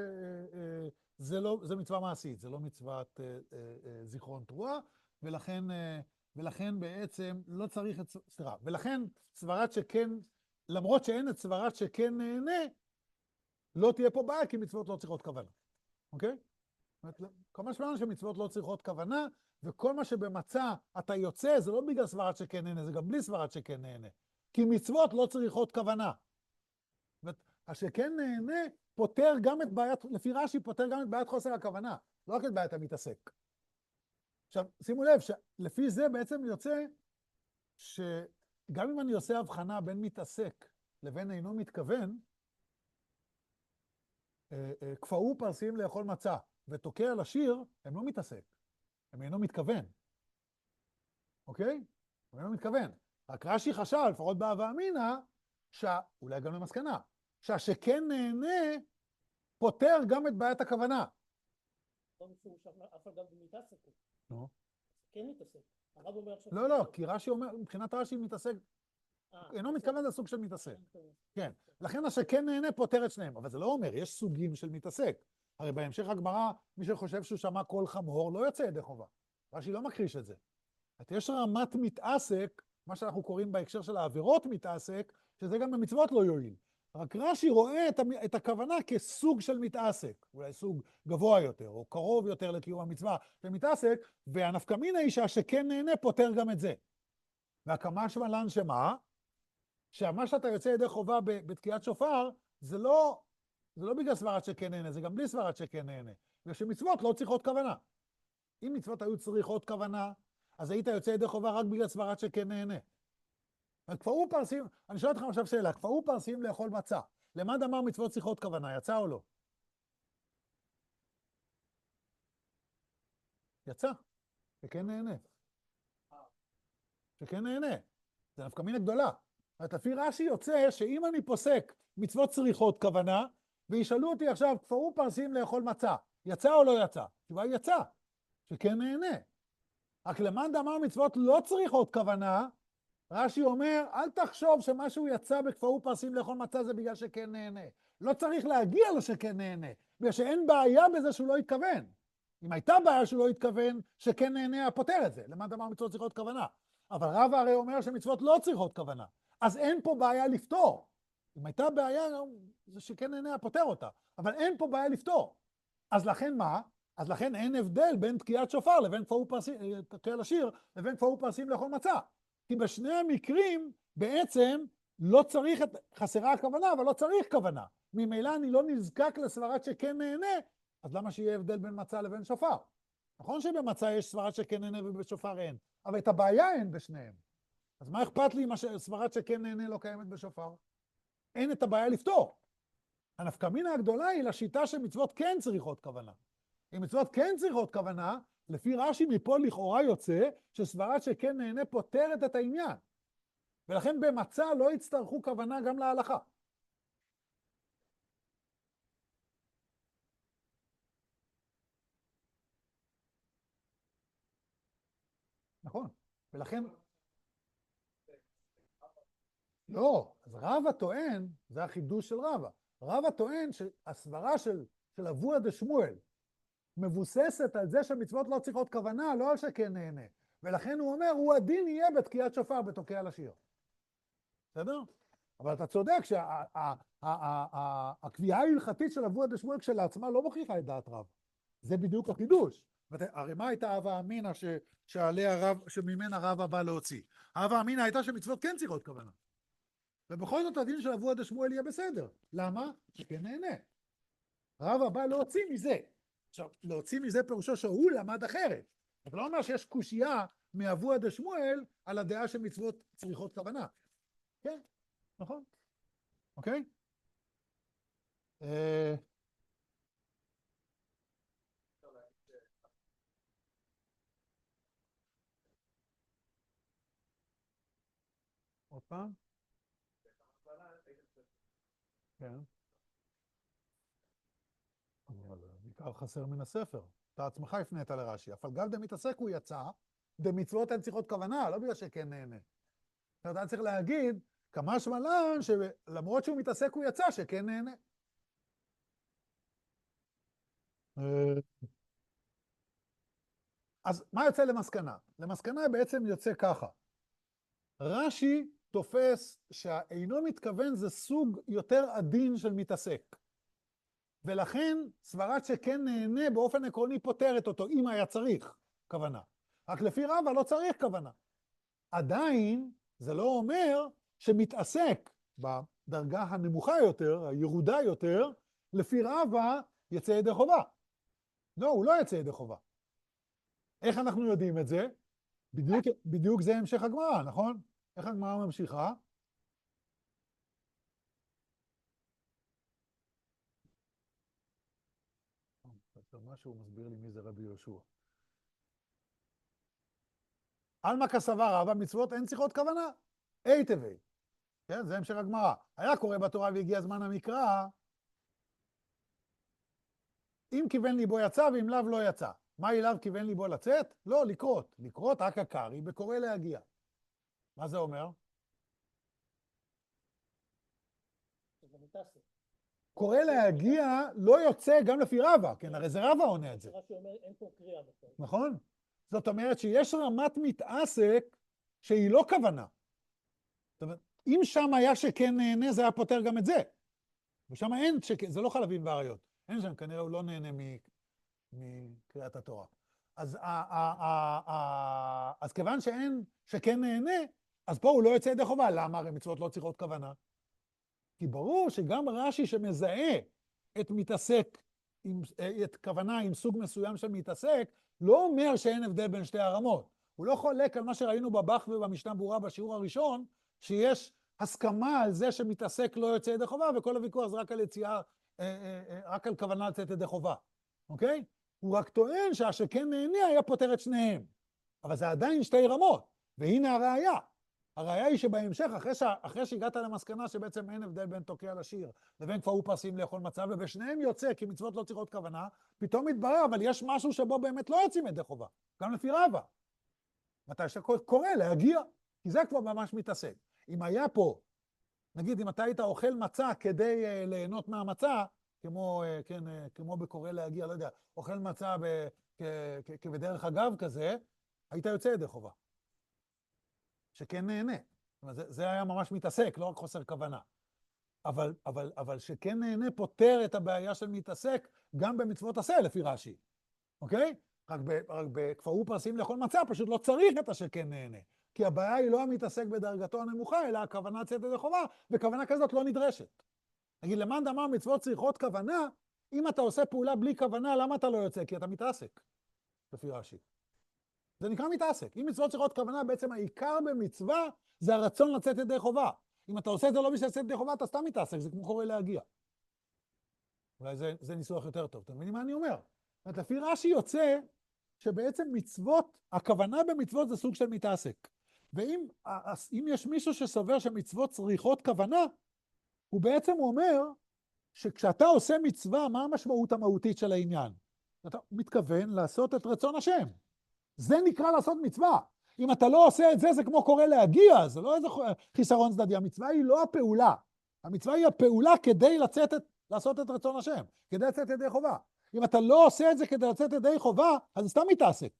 זה מצווה מעשית, זה לא מצוות זיכרון תרועה, ולכן בעצם לא צריך את, סליחה, ולכן סברת שכן, למרות שאין את סברת שכן נהנה, לא תהיה פה בעיה, כי מצוות לא צריכות כוונה. אוקיי? כל מה שאמרנו שמצוות לא צריכות כוונה, וכל מה שבמצע אתה יוצא, זה לא בגלל סברת שכן נהנה, זה גם בלי סברת שכן נהנה. כי מצוות לא צריכות כוונה. השכן נהנה פותר גם את בעיית, לפי רש"י פותר גם את בעיית חוסר הכוונה, לא רק את בעיית המתעסק. עכשיו, שימו לב, שלפי זה בעצם יוצא שגם אם אני עושה הבחנה בין מתעסק לבין אינו מתכוון, כפאו פרסים לאכול מצה ותוקע לשיר, הם לא מתעסק, הם אינו מתכוון. אוקיי? הם אינו מתכוון. רק רש"י חשב, לפחות בהווה אמינא, אולי גם למסקנה, שהשכן נהנה פותר גם את בעיית הכוונה. לא מפורש, אף אדם מתעסק. נו. כן מתעסק. הרב אומר עכשיו... לא, כי רש"י אומר, מבחינת רש"י מתעסק, אינו מתכוון לסוג של מתעסק. כן, לכן השכן נהנה פותר את שניהם, אבל זה לא אומר, יש סוגים של מתעסק. הרי בהמשך הגמרא, מי שחושב שהוא שמע קול חמור, לא יוצא ידי חובה. רש"י לא מכחיש את זה. יש רמת מתעסק, מה שאנחנו קוראים בהקשר של העבירות מתעסק, שזה גם במצוות לא יועיל. רק רש"י רואה את הכוונה כסוג של מתעסק, אולי סוג גבוה יותר, או קרוב יותר לקיום המצווה של מתעסק, והנפקמינה היא שהשכן נהנה פותר גם את זה. והקמה שמלן שמה? שמה שאתה יוצא ידי חובה בתקיעת שופר, זה לא בגלל סברת שכן נהנה, זה גם בלי סברת שכן נהנה. ושמצוות לא צריכות כוונה. אם מצוות היו צריכות כוונה, אז היית יוצא ידי חובה רק בגלל סברת שכן נהנה. כפאו פרסים, אני שואל אתכם עכשיו שאלה, כפאו פרסים לאכול מצה. למד אמר מצוות צריכות כוונה, יצא או לא? יצא, שכן נהנה. שכן נהנה. זה נפקמינה גדולה. לפי רש"י יוצא שאם אני פוסק מצוות צריכות כוונה, וישאלו אותי עכשיו, כפאו פרסים לאכול מצה, יצא או לא יצא? תשובה היא יצא, שכן נהנה. רק למד אמר מצוות לא צריכות כוונה, רש"י אומר, אל תחשוב שמשהו יצא בכפאו פרסים לאכול מצה זה בגלל שכן נהנה. לא צריך להגיע לו שכן נהנה, בגלל שאין בעיה בזה שהוא לא התכוון. אם הייתה בעיה שהוא לא התכוון, שכן נהנה הפותר את זה. למד אמר מצוות צריכות כוונה. אבל רב הרי אומר שמצוות לא צריכות כוונה. אז אין פה בעיה לפתור. אם הייתה בעיה, זה שכן נהנה הפותר אותה. אבל אין פה בעיה לפתור. אז לכן מה? אז לכן אין הבדל בין תקיעת שופר לבין כפאו פרסים, תקיע לשיר, לבין כפאו פרסים לאכול מצה. כי בשני המקרים בעצם לא צריך, חסרה הכוונה, אבל לא צריך כוונה. ממילא אני לא נזקק לסברת שכן נהנה, אז למה שיהיה הבדל בין מצה לבין שופר? נכון שבמצה יש סברת שכן נהנה ובשופר אין, אבל את הבעיה אין בשניהם. אז מה אכפת לי אם סברת שכן נהנה לא קיימת בשופר? אין את הבעיה לפתור. הנפקמינה הגדולה היא לשיטה שמצוות כן צריכות כוונה. אם מצוות כן צריכות כוונה, לפי רש"י מפה לכאורה יוצא שסברת שכן נהנה פותרת את העניין. ולכן במצה לא יצטרכו כוונה גם להלכה. נכון. ולכן... לא, אז רבא טוען, זה החידוש של רבא. רבא טוען שהסברה של אבוה דשמואל מבוססת על זה שמצוות לא צריכות כוונה, לא על שכן נהנה. ולכן הוא אומר, הוא הדין יהיה בתקיעת שופר בתוקע לשיר. בסדר? אבל אתה צודק שהקביעה ההלכתית של אבוה דשמואל כשלעצמה לא מוכיחה את דעת רב. זה בדיוק החידוש. הרי מה הייתה הווה אמינא שממנה רבא בא להוציא? ההווה אמינא הייתה שמצוות כן צריכות כוונה. ובכל זאת הדין של אבוה דשמואל יהיה בסדר. למה? שכן נהנה. רבא בא להוציא מזה. עכשיו, להוציא מזה פירושו שהוא למד אחרת. אבל לא אומר שיש קושייה מאבוה דשמואל על הדעה שמצוות צריכות כוונה. כן, נכון. אוקיי? עוד פעם? כן. בעיקר חסר מן הספר. אתה עצמך הפנית לרש"י. אבל גם דמתעסק הוא יצא, דמצוות הן צריכות כוונה, לא בגלל שכן נהנה. אתה צריך להגיד, כמה שמלן, שלמרות שהוא מתעסק הוא יצא, שכן נהנה. אז מה יוצא למסקנה? למסקנה בעצם יוצא ככה. רש"י תופס שהאינו מתכוון זה סוג יותר עדין של מתעסק. ולכן סברת שכן נהנה באופן עקרוני פותרת אותו, אם היה צריך כוונה. רק לפי רבא לא צריך כוונה. עדיין זה לא אומר שמתעסק בדרגה הנמוכה יותר, הירודה יותר, לפי רבא יצא ידי חובה. לא, הוא לא יצא ידי חובה. איך אנחנו יודעים את זה? בדיוק זה המשך הגמרא, נכון? איך הגמרא ממשיכה? משהו מסביר לי מי זה רבי יהושע. עלמא כסבר רבא, מצוות אין צריכות כוונה. היטבי. כן, זה המשך הגמרא. היה קורא בתורה והגיע זמן המקרא, אם כיוון ליבו יצא ואם לאו לא יצא. מה אליו כיוון ליבו לצאת? לא, לקרות. לקרות רק הקרי בקורא להגיע. מה זה אומר? קורא להגיע לא יוצא גם לפי רבא, כן, הרי זה רבא עונה את זה. נכון? זאת אומרת שיש רמת מתעסק שהיא לא כוונה. זאת אומרת, אם שם היה שכן נהנה, זה היה פותר גם את זה. ושם אין שכן, זה לא חלבים ואריות. אין שם, כנראה הוא לא נהנה מקריאת התורה. אז כיוון שאין שכן נהנה, אז פה הוא לא יוצא ידי חובה. למה? הרי מצוות לא צריכות כוונה. כי ברור שגם רש"י שמזהה את מתעסק, את כוונה עם סוג מסוים של מתעסק, לא אומר שאין הבדל בין שתי הרמות. הוא לא חולק על מה שראינו בבח ובמשנה ברורה בשיעור הראשון, שיש הסכמה על זה שמתעסק לא יוצא ידי חובה, וכל הוויכוח זה רק על יציאה, רק על כוונה לצאת ידי חובה. אוקיי? הוא רק טוען שהשכן נהנה היה פותר את שניהם. אבל זה עדיין שתי רמות. והנה הראיה. הראיה היא שבהמשך, אחרי שהגעת למסקנה שבעצם אין הבדל בין תוקע לשיר, לבין כפר ופרסים לאכול מצה, ובשניהם יוצא, כי מצוות לא צריכות כוונה, פתאום מתברר, אבל יש משהו שבו באמת לא יוצאים ידי חובה, גם לפי רבא. מתי שקורא להגיע, כי זה כבר ממש מתעסק. אם היה פה, נגיד, אם אתה היית אוכל מצה כדי ליהנות מהמצה, כמו בקורא להגיע, לא יודע, אוכל מצה כבדרך אגב כזה, היית יוצא ידי חובה. שכן נהנה. זה היה ממש מתעסק, לא רק חוסר כוונה. אבל שכן נהנה פותר את הבעיה של מתעסק גם במצוות עשה, לפי רש"י. אוקיי? רק בכפר ופרסים לאכול מצה, פשוט לא צריך את השכן נהנה. כי הבעיה היא לא המתעסק בדרגתו הנמוכה, אלא הכוונה לצאת ידי חובה, וכוונה כזאת לא נדרשת. נגיד, למאן דאמר מצוות צריכות כוונה, אם אתה עושה פעולה בלי כוונה, למה אתה לא יוצא? כי אתה מתעסק, לפי רש"י. זה נקרא מתעסק. אם מצוות צריכות כוונה, בעצם העיקר במצווה זה הרצון לצאת ידי חובה. אם אתה עושה את זה לא בשביל לצאת ידי חובה, אתה סתם מתעסק, זה כמו קורא להגיע. אולי זה ניסוח יותר טוב. אתם מבינים מה אני אומר? זאת אומרת, לפי רש"י יוצא שבעצם מצוות, הכוונה במצוות זה סוג של מתעסק. ואם יש מישהו שסובר שמצוות צריכות כוונה, הוא בעצם אומר שכשאתה עושה מצווה, מה המשמעות המהותית של העניין? אתה מתכוון לעשות את רצון השם. זה נקרא לעשות מצווה. אם אתה לא עושה את זה, זה כמו קורא להגיע, זה לא איזה חיסרון צדדי. המצווה היא לא הפעולה. המצווה היא הפעולה כדי לעשות את רצון השם, כדי לצאת ידי חובה. אם אתה לא עושה את זה כדי לצאת ידי חובה, אז זה סתם מתעסק.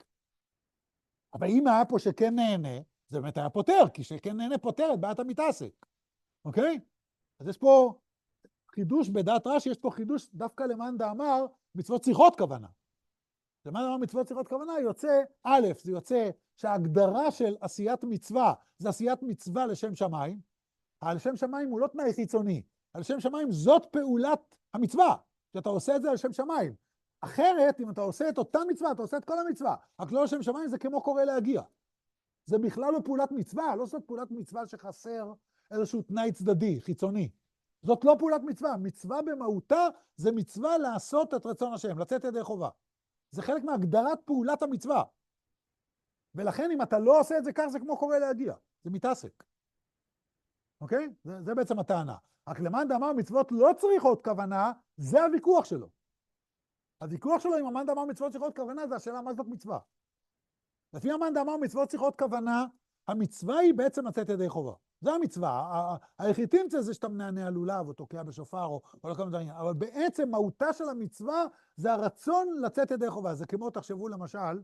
אבל אם היה פה שכן נהנה, זה באמת היה פותר, כי שכן נהנה פותר את בעיית המתעסק. אוקיי? אז יש פה חידוש בדעת רש"י, יש פה חידוש דווקא למאן דאמר מצוות צריכות כוונה. למאן דאמר מצוות צריכות כוונה יוצא, א', זה יוצא שההגדרה של עשיית מצווה זה עשיית מצווה לשם שמיים. לשם שמיים הוא לא תנאי חיצוני, לשם שמיים זאת פעולת המצווה, שאתה עושה את זה לשם שמיים. אחרת, אם אתה עושה את אותה מצווה, אתה עושה את כל המצווה, רק לא לשם שמיים, זה כמו קורא להגיע. זה בכלל לא פעולת מצווה, לא זאת פעולת מצווה שחסר איזשהו תנאי צדדי, חיצוני. זאת לא פעולת מצווה. מצווה במהותה זה מצווה לעשות את רצון השם, לצאת ידי חובה. זה חלק מהגדרת פעולת המצווה. ולכן אם אתה לא עושה את זה כך, זה כמו קורא להגיע. זה מתעסק. אוקיי? זה בעצם הטענה. רק למאן דאמר מצוות לא צריכות כוונה, זה הוויכוח שלו. הוויכוח שלו עם מאן דאמר מצוות צריכות כוונה, זה השאלה מה זאת מצווה. לפי מאן דאמר מצוות צריכות כוונה, המצווה היא בעצם לצאת ידי חובה. זה המצווה. היחידים זה שאתה מנענע לולב או תוקע בשופר או לא כמה דברים. אבל בעצם מהותה של המצווה זה הרצון לצאת ידי חובה. זה כמו תחשבו למשל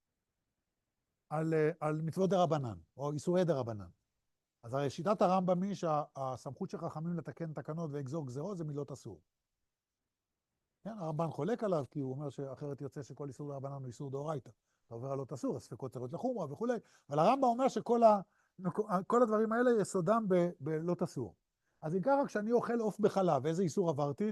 על מצוות דרבנן או איסורי דרבנן. אז הרי שיטת הרמב"ם היא שהסמכות של חכמים לתקן תקנות ולגזור גזרות זה מילות אסור. כן, הרמב"ן חולק עליו כי הוא אומר שאחרת יוצא שכל איסור דרבנן הוא איסור דאורייתא. אתה עובר על לא אסור, הספקות צריכות לחומרה וכו'. אבל הרמב"ם אומר שכל הדברים האלה יסודם בלא אסור. אז אם ככה, כשאני אוכל עוף בחלב, איזה איסור עברתי?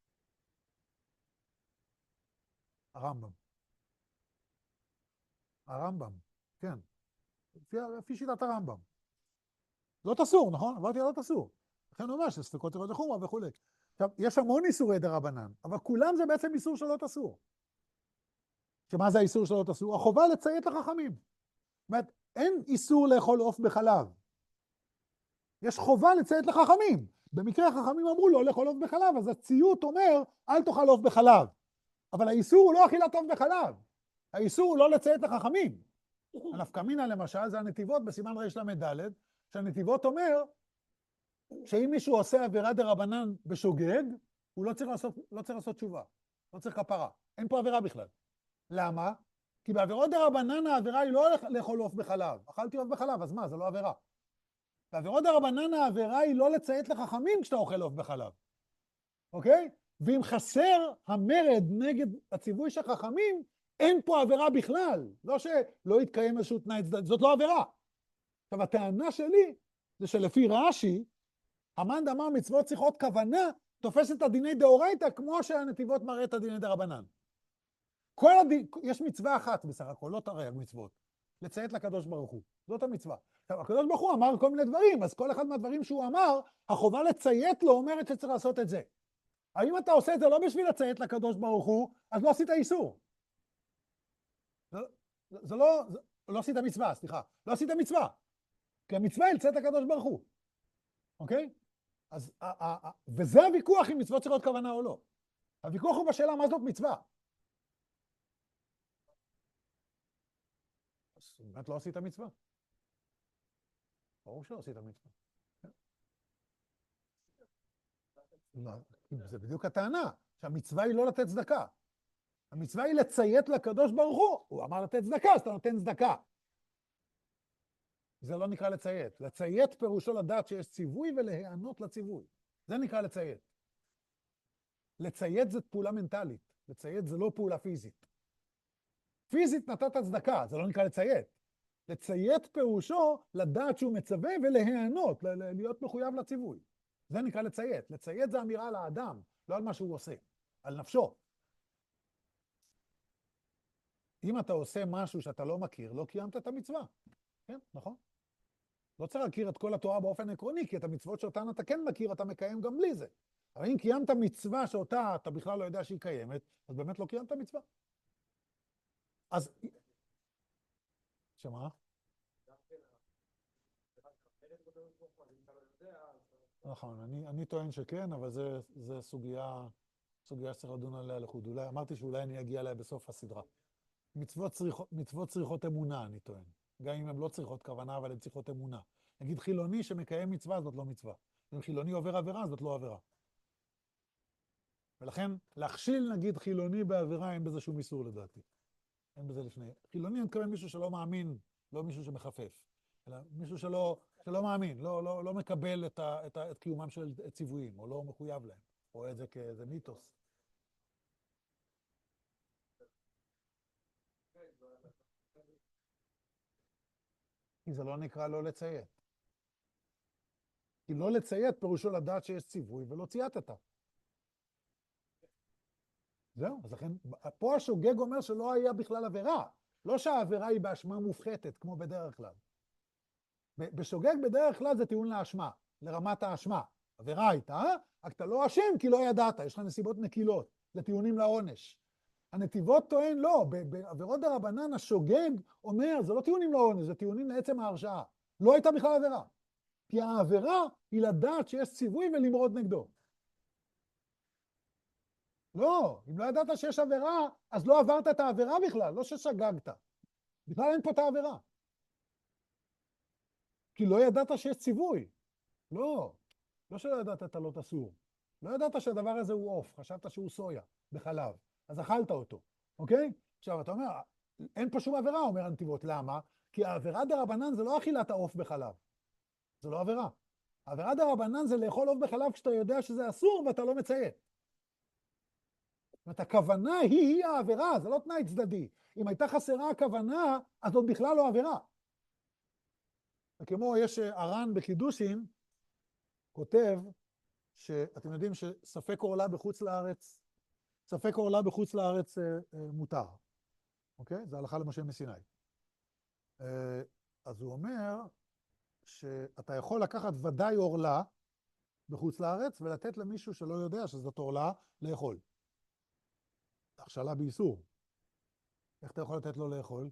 הרמב"ם, כן. לפי שיטת הרמב"ם. לא אסור, נכון? עברתי על לא אסור. לכן הוא אומר שספקות צריכות לחומרה וכו'. עכשיו, יש המון איסורי דרבנן, אבל כולם זה בעצם איסור של לא אסור. שמה זה האיסור של לא אסור? החובה לציית לחכמים. זאת אומרת, אין איסור לאכול עוף בחלב. יש חובה לציית לחכמים. במקרה החכמים אמרו לו לאכול עוף בחלב, אז הציות אומר, אל תאכל עוף בחלב. אבל האיסור הוא לא אכילת עוף בחלב. האיסור הוא לא לציית לחכמים. הנפקא מינה למשל, זה הנתיבות בסימן רל"ד, שהנתיבות אומר, שאם מישהו עושה עבירה דרבנן בשוגג, הוא לא צריך לעשות תשובה. לא צריך כפרה. אין פה עבירה בכלל. למה? כי בעבירות דרבנן העבירה היא לא לאכול עוף בחלב. אכלתי עוף בחלב, אז מה? זה לא עבירה. בעבירות דרבנן העבירה היא לא לציית לחכמים כשאתה אוכל עוף בחלב. אוקיי? ואם חסר המרד נגד הציווי של חכמים, אין פה עבירה בכלל. לא שלא יתקיים איזשהו תנאי צדדי, זאת לא עבירה. עכשיו, הטענה שלי זה שלפי רש"י, מאן דאמר מצוות צריכות כוונה, תופס את הדיני דאורייתא כמו שהנתיבות מראה את הדיני דרבנן. יש מצווה אחת בסך הכל, לא תרי"ג מצוות, לציית לקדוש ברוך הוא. זאת המצווה. עכשיו, הקדוש ברוך הוא אמר כל מיני דברים, אז כל אחד מהדברים שהוא אמר, החובה לציית לו אומרת שצריך לעשות את זה. האם אתה עושה את זה לא בשביל לציית לקדוש ברוך הוא, אז לא עשית איסור. לא עשית מצווה, סליחה. לא עשית מצווה. כי המצווה היא לציית לקדוש ברוך הוא. אוקיי? אז, וזה הוויכוח אם מצוות צריכות כוונה או לא. הוויכוח הוא בשאלה מה זאת מצווה. אז באמת לא עשית מצווה. ברור שלא עשית מצווה. זה בדיוק הטענה, שהמצווה היא לא לתת צדקה. המצווה היא לציית לקדוש ברוך הוא. הוא אמר לתת צדקה, אז אתה נותן צדקה. זה לא נקרא לציית. לציית פירושו לדעת שיש ציווי ולהיענות לציווי. זה נקרא לציית. לציית זה פעולה מנטלית. לציית זה לא פעולה פיזית. פיזית נתת צדקה, זה לא נקרא לציית. לציית פירושו לדעת שהוא מצווה ולהיענות, להיות מחויב לציווי. זה נקרא לציית. לציית זה אמירה על האדם, לא על מה שהוא עושה, על נפשו. אם אתה עושה משהו שאתה לא מכיר, לא קיימת את המצווה. כן, נכון? לא צריך להכיר את כל התורה באופן עקרוני, כי את המצוות שאותן אתה כן מכיר, אתה מקיים גם בלי זה. אבל אם קיימת מצווה שאותה אתה בכלל לא יודע שהיא קיימת, אז באמת לא קיימת מצווה. אז... שמה? נכון, אני טוען שכן, אבל זה סוגיה שצריך לדון עליה לחוד. אולי אמרתי שאולי אני אגיע אליה בסוף הסדרה. מצוות צריכות אמונה, אני טוען. גם אם הן לא צריכות כוונה, אבל הן צריכות אמונה. נגיד חילוני שמקיים מצווה, זאת לא מצווה. אם חילוני עובר עבירה, זאת לא עבירה. ולכן, להכשיל נגיד חילוני בעבירה, אין בזה שום איסור לדעתי. אין בזה לפני. חילוני אני מתכוון מישהו שלא מאמין, לא מישהו שמחפף. אלא מישהו שלא... שלא מאמין, לא מקבל את קיומם של ציוויים, או לא מחויב להם, רואה את זה כאיזה מיתוס. כי זה לא נקרא לא לציית. כי לא לציית פירושו לדעת שיש ציווי ולא צייתת. זהו, אז לכן, פה השוגג אומר שלא היה בכלל עבירה. לא שהעבירה היא באשמה מופחתת, כמו בדרך כלל. בשוגג בדרך כלל זה טיעון לאשמה, לרמת האשמה. עבירה הייתה, רק אתה לא אשם כי לא ידעת, יש לך נסיבות נקילות, זה טיעונים לעונש. הנתיבות טוען לא, בעבירות דרבנן השוגג אומר, זה לא טיעונים לעונש, זה טיעונים לעצם ההרשעה. לא הייתה בכלל עבירה. כי העבירה היא לדעת שיש ציווי ולמרוד נגדו. לא, אם לא ידעת שיש עבירה, אז לא עברת את העבירה בכלל, לא ששגגת. בכלל אין פה את העבירה. כי לא ידעת שיש ציווי. לא שלא ידעת אתה לא תסור. לא ידעת שהדבר הזה הוא עוף, חשבת שהוא סויה בחלב, אז אכלת אותו, אוקיי? עכשיו אתה אומר, אין פה שום עבירה, אומר הנתיבות, למה? כי העבירה דרבנן זה לא אכילת העוף בחלב. זה לא עבירה. העבירה דרבנן זה לאכול עוף בחלב כשאתה יודע שזה אסור ואתה לא מציית. זאת אומרת, הכוונה היא העבירה, זה לא תנאי צדדי. אם הייתה חסרה הכוונה, אז זאת בכלל לא עבירה. וכמו יש הר"ן בקידושין, כותב שאתם יודעים שספק עורלה בחוץ לארץ, ספק עורלה בחוץ לארץ מותר. אוקיי? זה הלכה למשה מסיני. אז הוא אומר שאתה יכול לקחת ודאי עורלה בחוץ לארץ ולתת למישהו שלא יודע שזאת עורלה לאכול. הכשלה באיסור. איך אתה יכול לתת לו לאכול?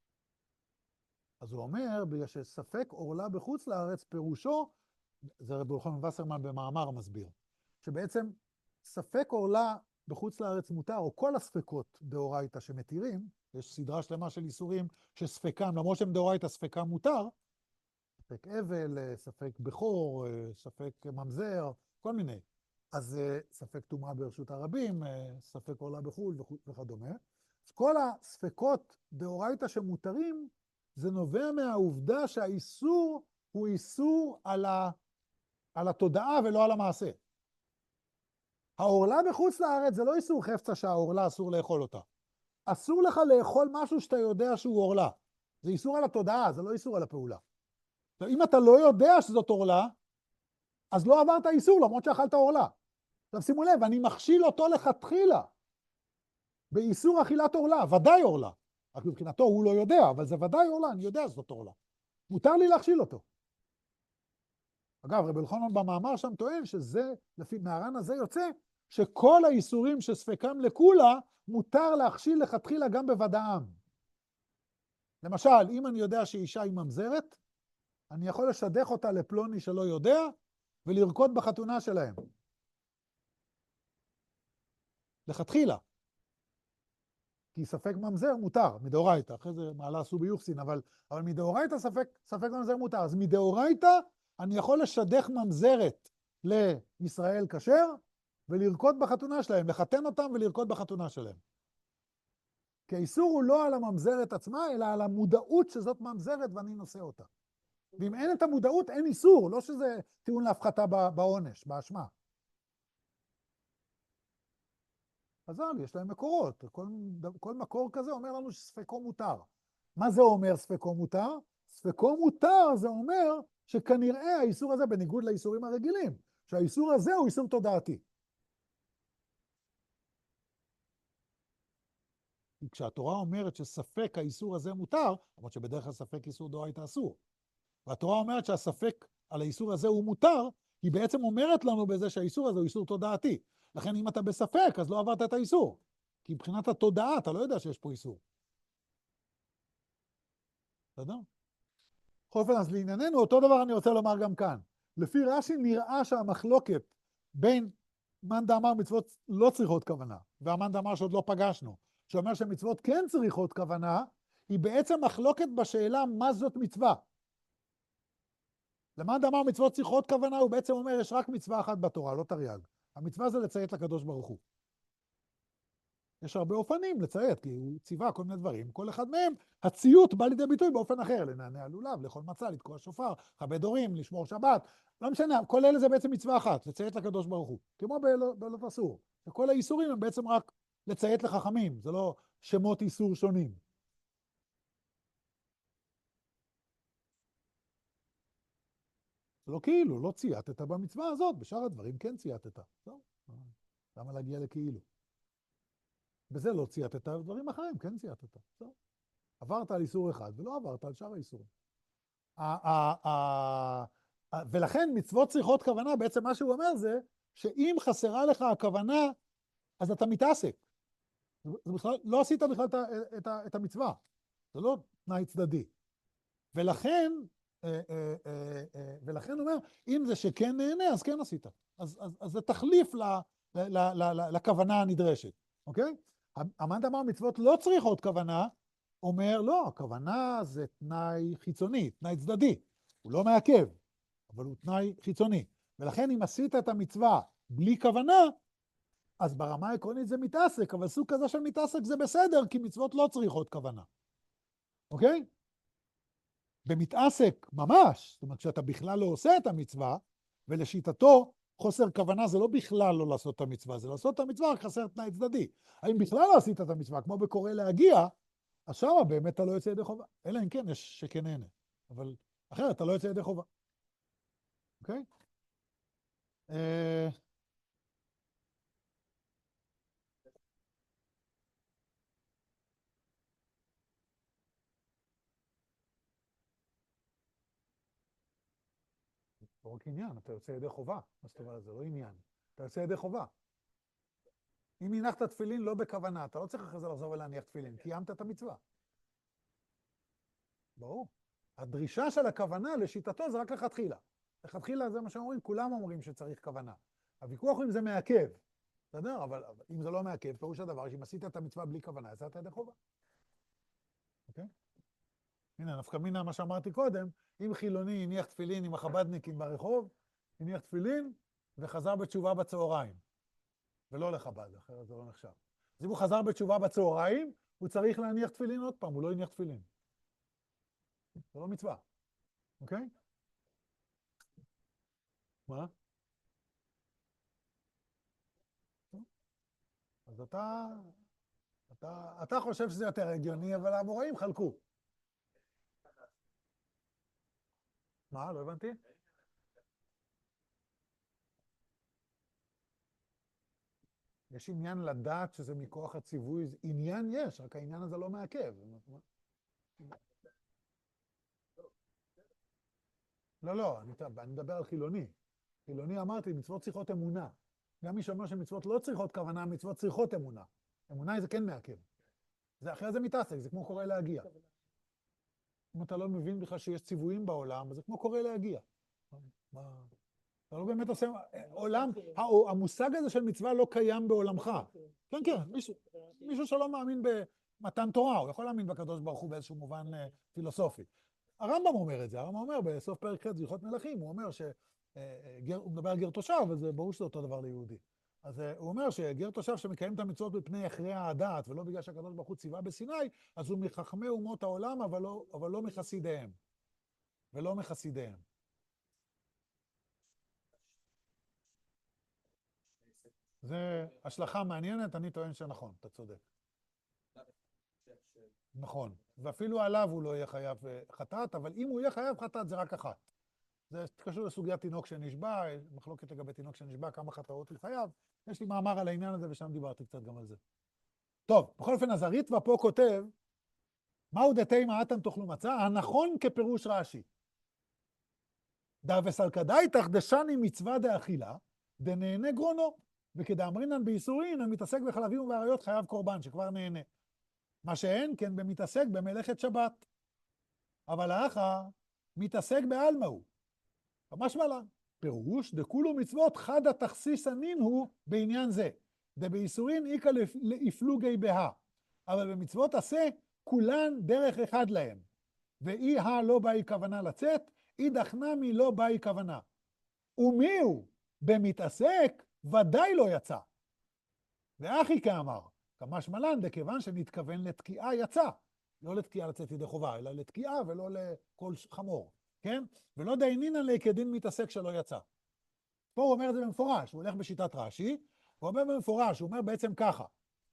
אז הוא אומר, בגלל שספק עורלה בחוץ לארץ פירושו, זה רבי יוחנן וסרמן במאמר מסביר, שבעצם ספק עורלה בחוץ לארץ מותר, או כל הספקות דאורייתא שמתירים, יש סדרה שלמה של איסורים שספקם, למרות שהם דאורייתא ספקם מותר, ספק אבל, ספק בכור, ספק ממזר, כל מיני. אז ספק טומאה ברשות הרבים, ספק עורלה בחול וכדומה. אז כל הספקות דאורייתא שמותרים, זה נובע מהעובדה שהאיסור הוא איסור על התודעה ולא על המעשה. העורלה בחוץ לארץ זה לא איסור חפצה שהעורלה אסור לאכול אותה. אסור לך לאכול משהו שאתה יודע שהוא עורלה. זה איסור על התודעה, זה לא איסור על הפעולה. אם אתה לא יודע שזאת עורלה, אז לא עברת איסור למרות שאכלת עורלה. עכשיו שימו לב, אני מכשיל אותו לכתחילה באיסור אכילת עורלה, ודאי עורלה. רק מבחינתו הוא לא יודע, אבל זה ודאי עורלה, אני יודע שזאת עורלה. מותר לי להכשיל אותו. אגב, רבי אלחנן במאמר שם טוען שזה, לפי מהר"ן הזה יוצא, שכל האיסורים שספקם לכולה, מותר להכשיל לכתחילה גם בוודאם. למשל, אם אני יודע שאישה היא ממזרת, אני יכול לשדך אותה לפלוני שלא יודע, ולרקוד בחתונה שלהם. לכתחילה. כי ספק ממזר מותר, מדאורייתא, אחרי זה מעלה עשו ביוחסין, אבל מדאורייתא ספק ממזר מותר. אז מדאורייתא אני יכול לשדך ממזרת לישראל כשר, ולרקוד בחתונה שלהם, לחתן אותם ולרקוד בחתונה שלהם. כי האיסור הוא לא על הממזרת עצמה, אלא על המודעות שזאת ממזרת ואני נושא אותה. ואם אין את המודעות, אין איסור, לא שזה טיעון להפחתה בעונש, באשמה. חז"ל, יש להם מקורות. כל מקור כזה אומר לנו שספקו מותר. מה זה אומר ספקו מותר? ספקו מותר זה אומר שכנראה האיסור הזה, בניגוד לאיסורים הרגילים, שהאיסור הזה הוא איסור תודעתי. כשהתורה אומרת שספק האיסור הזה מותר, למרות שבדרך כלל ספק איסור דאורייתא אסור, והתורה אומרת שהספק על האיסור הזה הוא מותר, היא בעצם אומרת לנו בזה שהאיסור הזה הוא איסור תודעתי. לכן אם אתה בספק, אז לא עברת את האיסור. כי מבחינת התודעה, אתה לא יודע שיש פה איסור. בסדר? בכל אופן, אז לענייננו, אותו דבר אני רוצה לומר גם כאן. לפי רש"י נראה שהמחלוקת בין מאן דאמר מצוות לא צריכות כוונה, והמאן דאמר שעוד לא פגשנו, שאומר שמצוות כן צריכות כוונה, היא בעצם מחלוקת בשאלה מה זאת מצווה. למאן דאמר מצוות צריכות כוונה, הוא בעצם אומר יש רק מצווה אחת בתורה, לא תרי"ג. המצווה זה לציית לקדוש ברוך הוא. יש הרבה אופנים לציית, כי הוא ציווה כל מיני דברים. כל אחד מהם, הציות בא לידי ביטוי באופן אחר, לנענע לולב, לאכול מצה, לתקוע שופר, לכבד הורים, לשמור שבת. לא משנה, כל אלה זה בעצם מצווה אחת, לציית לקדוש ברוך הוא. כמו בעלות אסור. וכל האיסורים הם בעצם רק לציית לחכמים, זה לא שמות איסור שונים. זה לא כאילו, לא צייתת במצווה הזאת, בשאר הדברים כן צייתת. טוב, למה להגיע לכאילו? בזה לא צייתת, דברים אחרים כן צייתת. טוב. עברת על איסור אחד ולא עברת על שאר האיסורים. ולכן מצוות צריכות כוונה, בעצם מה שהוא אומר זה, שאם חסרה לך הכוונה, אז אתה מתעסק. זה בכלל, לא עשית בכלל את המצווה. זה לא תנאי צדדי. ולכן הוא אומר, אם זה שכן נהנה, אז כן עשית. אז זה תחליף לכוונה הנדרשת, אוקיי? המאן דאמר מצוות לא צריכות כוונה, אומר, לא, הכוונה זה תנאי חיצוני, תנאי צדדי. הוא לא מעכב, אבל הוא תנאי חיצוני. ולכן אם עשית את המצווה בלי כוונה, אז ברמה העקרונית זה מתעסק, אבל סוג כזה של מתעסק זה בסדר, כי מצוות לא צריכות כוונה. אוקיי? במתעסק ממש, זאת אומרת, כשאתה בכלל לא עושה את המצווה, ולשיטתו, חוסר כוונה זה לא בכלל לא לעשות את המצווה, זה לעשות את המצווה, רק חסר תנאי צדדי. האם בכלל לא עשית את המצווה, כמו בקורא להגיע, אז שמה באמת אתה לא יוצא ידי חובה. אלא אם כן, יש שכן נהנה. אבל אחרת אתה לא יוצא ידי חובה. אוקיי? לא רק עניין, אתה יוצא ידי חובה. מה זאת אומרת, זה לא עניין. אתה יוצא ידי חובה. אם הנחת תפילין לא בכוונה, אתה לא צריך אחרי זה לחזור ולהניח תפילין, קיימת את המצווה. ברור. הדרישה של הכוונה לשיטתו זה רק לכתחילה. לכתחילה זה מה שאומרים, כולם אומרים שצריך כוונה. הוויכוח הוא אם זה מעכב. בסדר? אבל אם זה לא מעכב, פירוש הדבר, שאם עשית את המצווה בלי כוונה, יצאת ידי חובה. אוקיי? הנה, נפקא מינה מה שאמרתי קודם, אם חילוני הניח תפילין עם החבדניקים ברחוב, הניח תפילין וחזר בתשובה בצהריים. ולא לחב"ד, אחרת זה לא נחשב. אז אם הוא חזר בתשובה בצהריים, הוא צריך להניח תפילין עוד פעם, הוא לא הניח תפילין. זה לא מצווה, אוקיי? מה? אז אתה חושב שזה יותר הגיוני, אבל המוראים חלקו. מה? לא הבנתי? יש עניין לדעת שזה מכוח הציווי, עניין יש, רק העניין הזה לא מעכב. לא, אני מדבר על חילוני. חילוני אמרתי, מצוות צריכות אמונה. גם מי שאומר שמצוות לא צריכות כוונה, מצוות צריכות אמונה. אמונה זה כן מעכב. אחרי זה מתעסק, זה כמו קורא להגיע. אם אתה לא מבין בכלל שיש ציוויים בעולם, אז זה כמו קורא להגיע. אתה לא באמת עושה, עולם, המושג הזה של מצווה לא קיים בעולמך. כן, מישהו שלא מאמין במתן תורה, הוא יכול להאמין בקדוש ברוך הוא באיזשהו מובן פילוסופי. הרמב"ם אומר את זה, הרמב"ם אומר בסוף פרק ח' זכות מלכים, הוא אומר הוא מדבר על גר תושב, אז ברור שזה אותו דבר ליהודי. אז הוא אומר שגר תושב שמקיים את המצוות בפני הכרע הדעת, ולא בגלל שהקדוש ברוך הוא ציווה בסיני, אז הוא מחכמי אומות העולם, אבל לא מחסידיהם. ולא מחסידיהם. זה השלכה מעניינת, אני טוען שנכון, אתה צודק. נכון, ואפילו עליו הוא לא יהיה חייב חטאת, אבל אם הוא יהיה חייב חטאת זה רק אחת. זה קשור לסוגיית תינוק שנשבע, מחלוקת לגבי תינוק שנשבע, כמה חטאות הוא חייב. יש לי מאמר על העניין הזה ושם דיברתי קצת גם על זה. טוב, בכל אופן, אז הריטב"א פה כותב, מהו דתי מעתן תאכלו מצה? הנכון כפירוש רש"י. דאבסלקדאי תחדשני מצווה דאכילה, דנהנה גרונו, וכדאמרינן באיסורין, המתעסק בחלבים ובאריות חייב קורבן, שכבר נהנה. מה שאין כן במתעסק במלאכת שבת. אבל האחר מתעסק בעלמא הוא. ממש מלא. פירוש, דכולו מצוות חד התכסיס הנין הוא בעניין זה. דבאיסורין איקא לאפלוגי בה. אבל במצוות עשה, כולן דרך אחד להם. ואי לא באי כוונה לצאת, אידך נמי לא באי כוונה. ומי הוא? במתעסק ודאי לא יצא. ואחי כאמר, כמשמע לן, בכיוון שנתכוון לתקיעה יצא. לא לתקיעה לצאת ידי חובה, אלא לתקיעה ולא לכל חמור, כן? ולא דיינינן ליה כדין מתעסק שלא יצא. פה הוא אומר את זה במפורש, הוא הולך בשיטת רש"י, הוא אומר במפורש, הוא אומר בעצם ככה,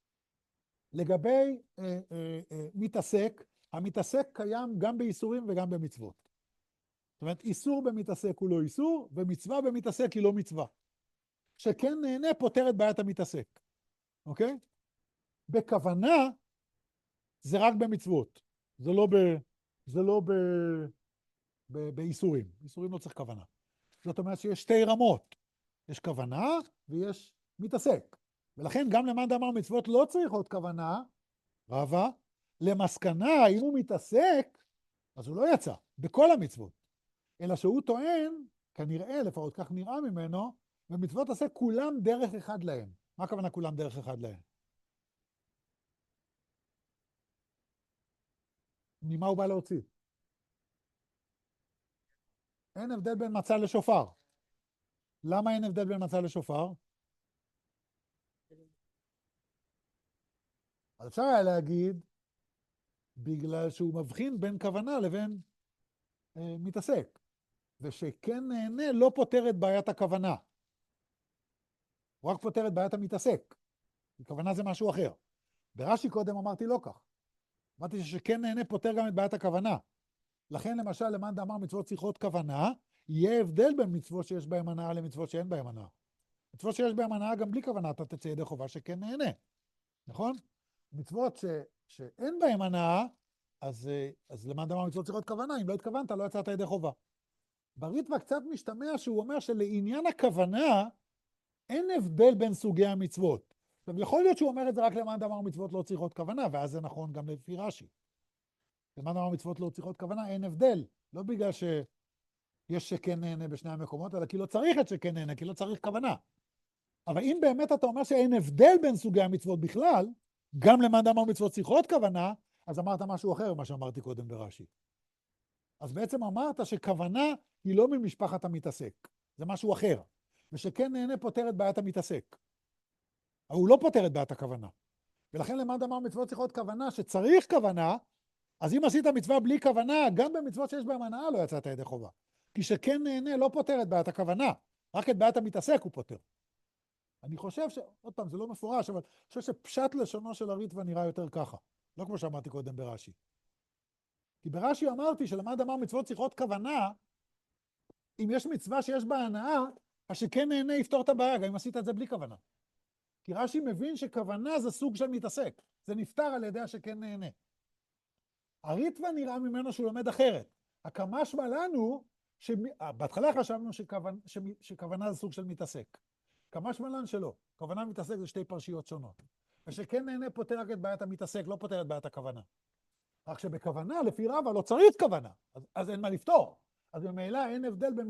לגבי מתעסק, המתעסק קיים גם באיסורים וגם במצוות. זאת אומרת, איסור במתעסק הוא לא איסור, ומצווה במתעסק היא לא מצווה. שכן נהנה פותר את בעיית המתעסק, אוקיי? בכוונה זה רק במצוות, זה לא באיסורים. איסורים לא צריך כוונה. זאת אומרת שיש שתי רמות, יש כוונה ויש מתעסק. ולכן גם למאן דאמר מצוות לא צריך עוד כוונה, רבה, למסקנה, אם הוא מתעסק, אז הוא לא יצא, בכל המצוות. אלא שהוא טוען, כנראה, לפחות כך נראה ממנו, ומצוות עשה כולם דרך אחד להם. מה הכוונה כולם דרך אחד להם? ממה הוא בא להוציא? אין הבדל בין מצה לשופר. למה אין הבדל בין מצה לשופר? אז אפשר היה להגיד, בגלל שהוא מבחין בין כוונה לבין מתעסק. ושכן נהנה לא פותר את בעיית הכוונה. הוא רק פותר את בעיית המתעסק. הכוונה זה משהו אחר. ברש"י קודם אמרתי לא כך. אמרתי שכן נהנה פותר גם את בעיית הכוונה. לכן למשל למאן דאמר מצוות צריכות כוונה, יהיה הבדל בין מצוות שיש בהם הנאה למצוות שאין בהם הנאה. מצוות שיש בהם הנאה גם בלי כוונה אתה תצא ידי חובה שכן נהנה. נכון? מצוות שאין בהם הנאה, אז למאן דאמר מצוות צריכות כוונה, אם לא התכוונת לא יצאת ידי חובה. בריטב"א קצת משתמע שהוא אומר שלעניין הכוונה אין הבדל בין סוגי המצוות. עכשיו יכול להיות שהוא אומר את זה רק למאן דאמר מצוות לא צריכות כוונה, ואז זה נכון גם לפי רש"י. למאן דאמר מצוות לא צריכות כוונה אין הבדל, לא בגלל שיש שכן נהנה בשני המקומות, אלא כי לא צריך את שכן נהנה, כי לא צריך כוונה. אבל אם באמת אתה אומר שאין הבדל בין סוגי המצוות בכלל, גם למאן דאמר מצוות צריכות כוונה, אז אמרת משהו אחר ממה שאמרתי קודם ברש"י. אז בעצם אמרת שכוונה היא לא ממשפחת המתעסק, זה משהו אחר. ושכן נהנה פותר את בעיית המתעסק. אבל הוא לא פותר את בעיית הכוונה. ולכן למאן דאמר מצוות צריכות כוונה, שצריך כוונה, אז אם עשית מצווה בלי כוונה, גם במצוות שיש בהם הנאה לא יצאת ידי חובה. כי שכן נהנה לא פותר את בעיית הכוונה, רק את בעיית המתעסק הוא פותר. אני חושב עוד פעם, זה לא מפורש, אבל אני חושב שפשט לשונו של הריטב"א נראה יותר ככה. לא כמו שאמרתי קודם ברש"י. כי ברש"י אמרתי שלמאן דאמר מצוות צריכות כוונה, אם יש מצווה שיש בה הנאה, אז שכן נהנה יפתור את הבעיה, גם אם עשית את זה בלי כוונה. כי רש"י מבין שכוונה זה סוג של מתעסק. זה נפתר על ידי השכן נהנה. הריטב"א נראה ממנו שהוא לומד אחרת. הכמשמע לנו, בהתחלה חשבנו שכוונה זה סוג של מתעסק. כמשמע לנו שלא. כוונה מתעסק זה שתי פרשיות שונות. ושכן נהנה פותר רק את בעיית המתעסק, לא פותר את בעיית הכוונה. רק שבכוונה, לפי רבא, לא צריך כוונה. אז אין מה לפתור. אז במילא אין הבדל בין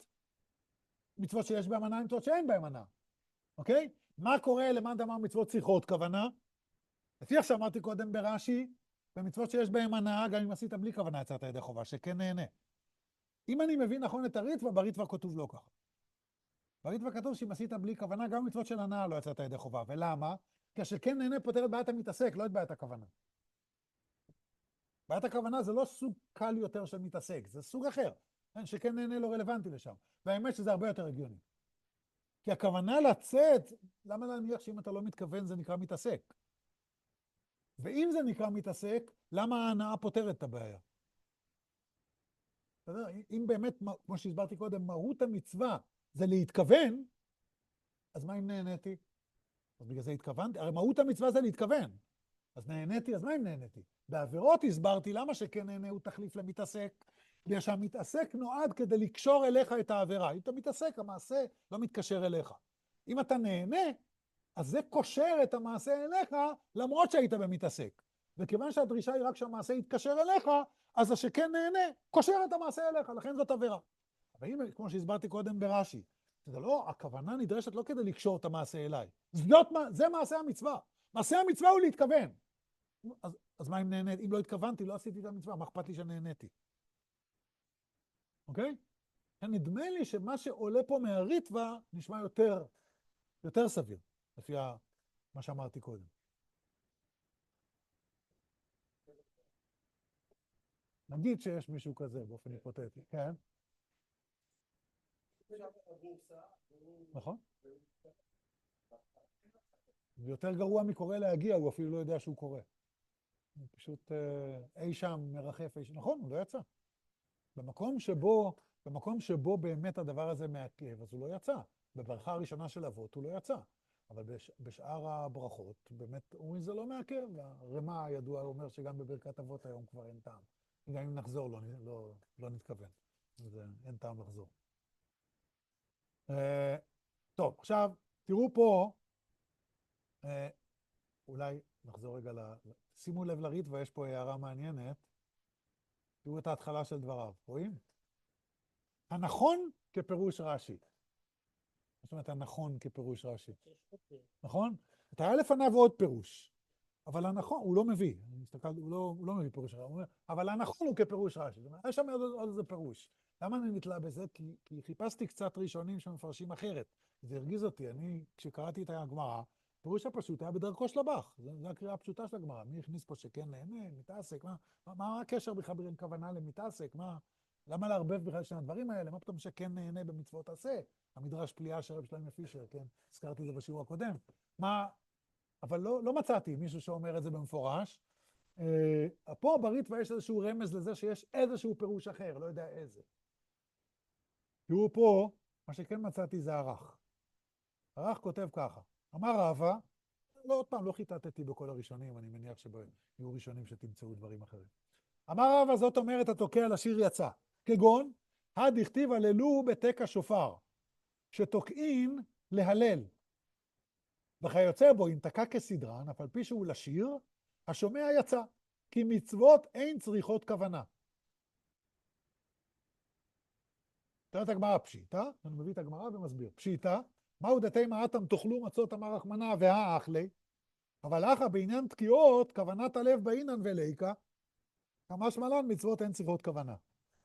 מצוות שיש בהם הנאה, מצוות שאין בהם הנאה. אוקיי? מה קורה למאן דאמר מצוות צריכות כוונה? לפי איך שאמרתי קודם ברש"י, במצוות שיש בהם הנאה, גם אם עשית בלי כוונה יצאת ידי חובה, שכן נהנה. אם אני מבין נכון את הריטב"א, בריטב"א כתוב לא ככה. בריטב"א כתוב שאם עשית בלי כוונה, גם מצוות של הנאה לא יצאת ידי חובה. ולמה? כי שכן נהנה פותר את בעיית המתעסק, לא את בעיית הכוונה. בעיית הכוונה זה לא סוג קל יותר של מתעסק, זה סוג אחר. שכן נהנה לא רלוונטי לשם. והאמת שזה הרבה יותר הגיוני. כי הכוונה לצאת, למה להניח שאם אתה לא מתכוון זה נקרא מתעסק? ואם זה נקרא מתעסק, למה ההנאה פותרת את הבעיה? אם באמת, כמו שהסברתי קודם, מהות המצווה זה להתכוון, אז מה אם נהניתי? אז בגלל זה התכוונתי, הרי מהות המצווה זה להתכוון. אז נהניתי, אז מה אם נהניתי? בעבירות הסברתי למה שכן נהנה הוא תחליף למתעסק, בגלל שהמתעסק נועד כדי לקשור אליך את העבירה. אם אתה מתעסק, המעשה לא מתקשר אליך. אם אתה נהנה, אז זה קושר את המעשה אליך, למרות שהיית במתעסק. וכיוון שהדרישה היא רק שהמעשה יתקשר אליך, אז השכן נהנה, קושר את המעשה אליך, לכן זאת עבירה. אבל אם, כמו שהסברתי קודם ברש"י, זה לא, הכוונה נדרשת לא כדי לקשור את המעשה אליי. זה מעשה המצווה. מעשה המצווה הוא להתכוון. אז מה אם נהניתי? אם לא התכוונתי, לא עשיתי את המצווה, מה אכפת לי שנהניתי? אוקיי? נדמה לי שמה שעולה פה מהריטב"א נשמע יותר סביר, לפי מה שאמרתי קודם. נגיד שיש מישהו כזה באופן היפותטי, כן? נכון. ויותר גרוע מקורא להגיע, הוא אפילו לא יודע שהוא קורא. הוא פשוט אי שם מרחף, אי שם. נכון, הוא לא יצא. במקום שבו באמת הדבר הזה מעכב, אז הוא לא יצא. בברכה הראשונה של אבות הוא לא יצא. אבל בשאר הברכות, באמת, אומרים זה לא מעכב. הרמ"א הידוע אומר שגם בברכת אבות היום כבר אין טעם. גם אם נחזור, לא נתכוון. אז אין טעם לחזור. טוב, עכשיו, תראו פה, אולי נחזור רגע שימו לב לריטב"א, יש פה הערה מעניינת. תראו את ההתחלה של דבריו, רואים? הנכון כפירוש רש"י. זאת אומרת, הנכון כפירוש רש"י. נכון? היה לפניו עוד פירוש. אבל הנכון, הוא לא מביא. הוא לא מביא פירוש רש"י. אבל הנכון הוא כפירוש רש"י. זאת אומרת, יש שם עוד איזה פירוש. למה אני נתלה בזה? כי חיפשתי קצת ראשונים שמפרשים אחרת. זה הרגיז אותי. כשקראתי את הגמרא, פירוש הפשוט היה בדרכו של הבח. זו הקריאה הפשוטה של הגמרא. מי הכניס פה שכן נהנה, מתעסק? מה הקשר בכלל בין כוונה למתעסק? למה לערבב בכלל שני הדברים האלה? מה פתאום שכן נהנה במצוות עשה? המדרש פליאה של רב שלמה פישר, כן? הזכרתי את זה בשיעור הקודם. אבל לא מצאתי מישהו שאומר את זה במפורש. פה בריטב"א יש איזשהו רמז לזה שיש איזשהו פירוש אחר, לא יודע איזה. תראו פה, מה שכן מצאתי זה הר"ח. הר"ח כותב ככה, אמר רבא, עוד פעם, לא חיטטתי בכל הראשונים, אני מניח שיהיו ראשונים שתמצאו דברים אחרים. אמר רבא, זאת אומרת, התוקע לשיר יצא. כגון, הדכתיב הללו בתק השופר, שתוקעין להלל. וכיוצא בו, אם תקע כסדרן, אף על פי שהוא לשיר, השומע יצא, כי מצוות אין צריכות כוונה. תראה את הגמרא פשיטה, אני מביא את הגמרא ומסביר. פשיטה, מהו דתי מעטם תאכלו מצות אמר רחמנא והאכלי, אבל אחא בעניין תקיעות, כוונת הלב באינן וליקה, כמשמע לן מצוות אין צריכות כוונה.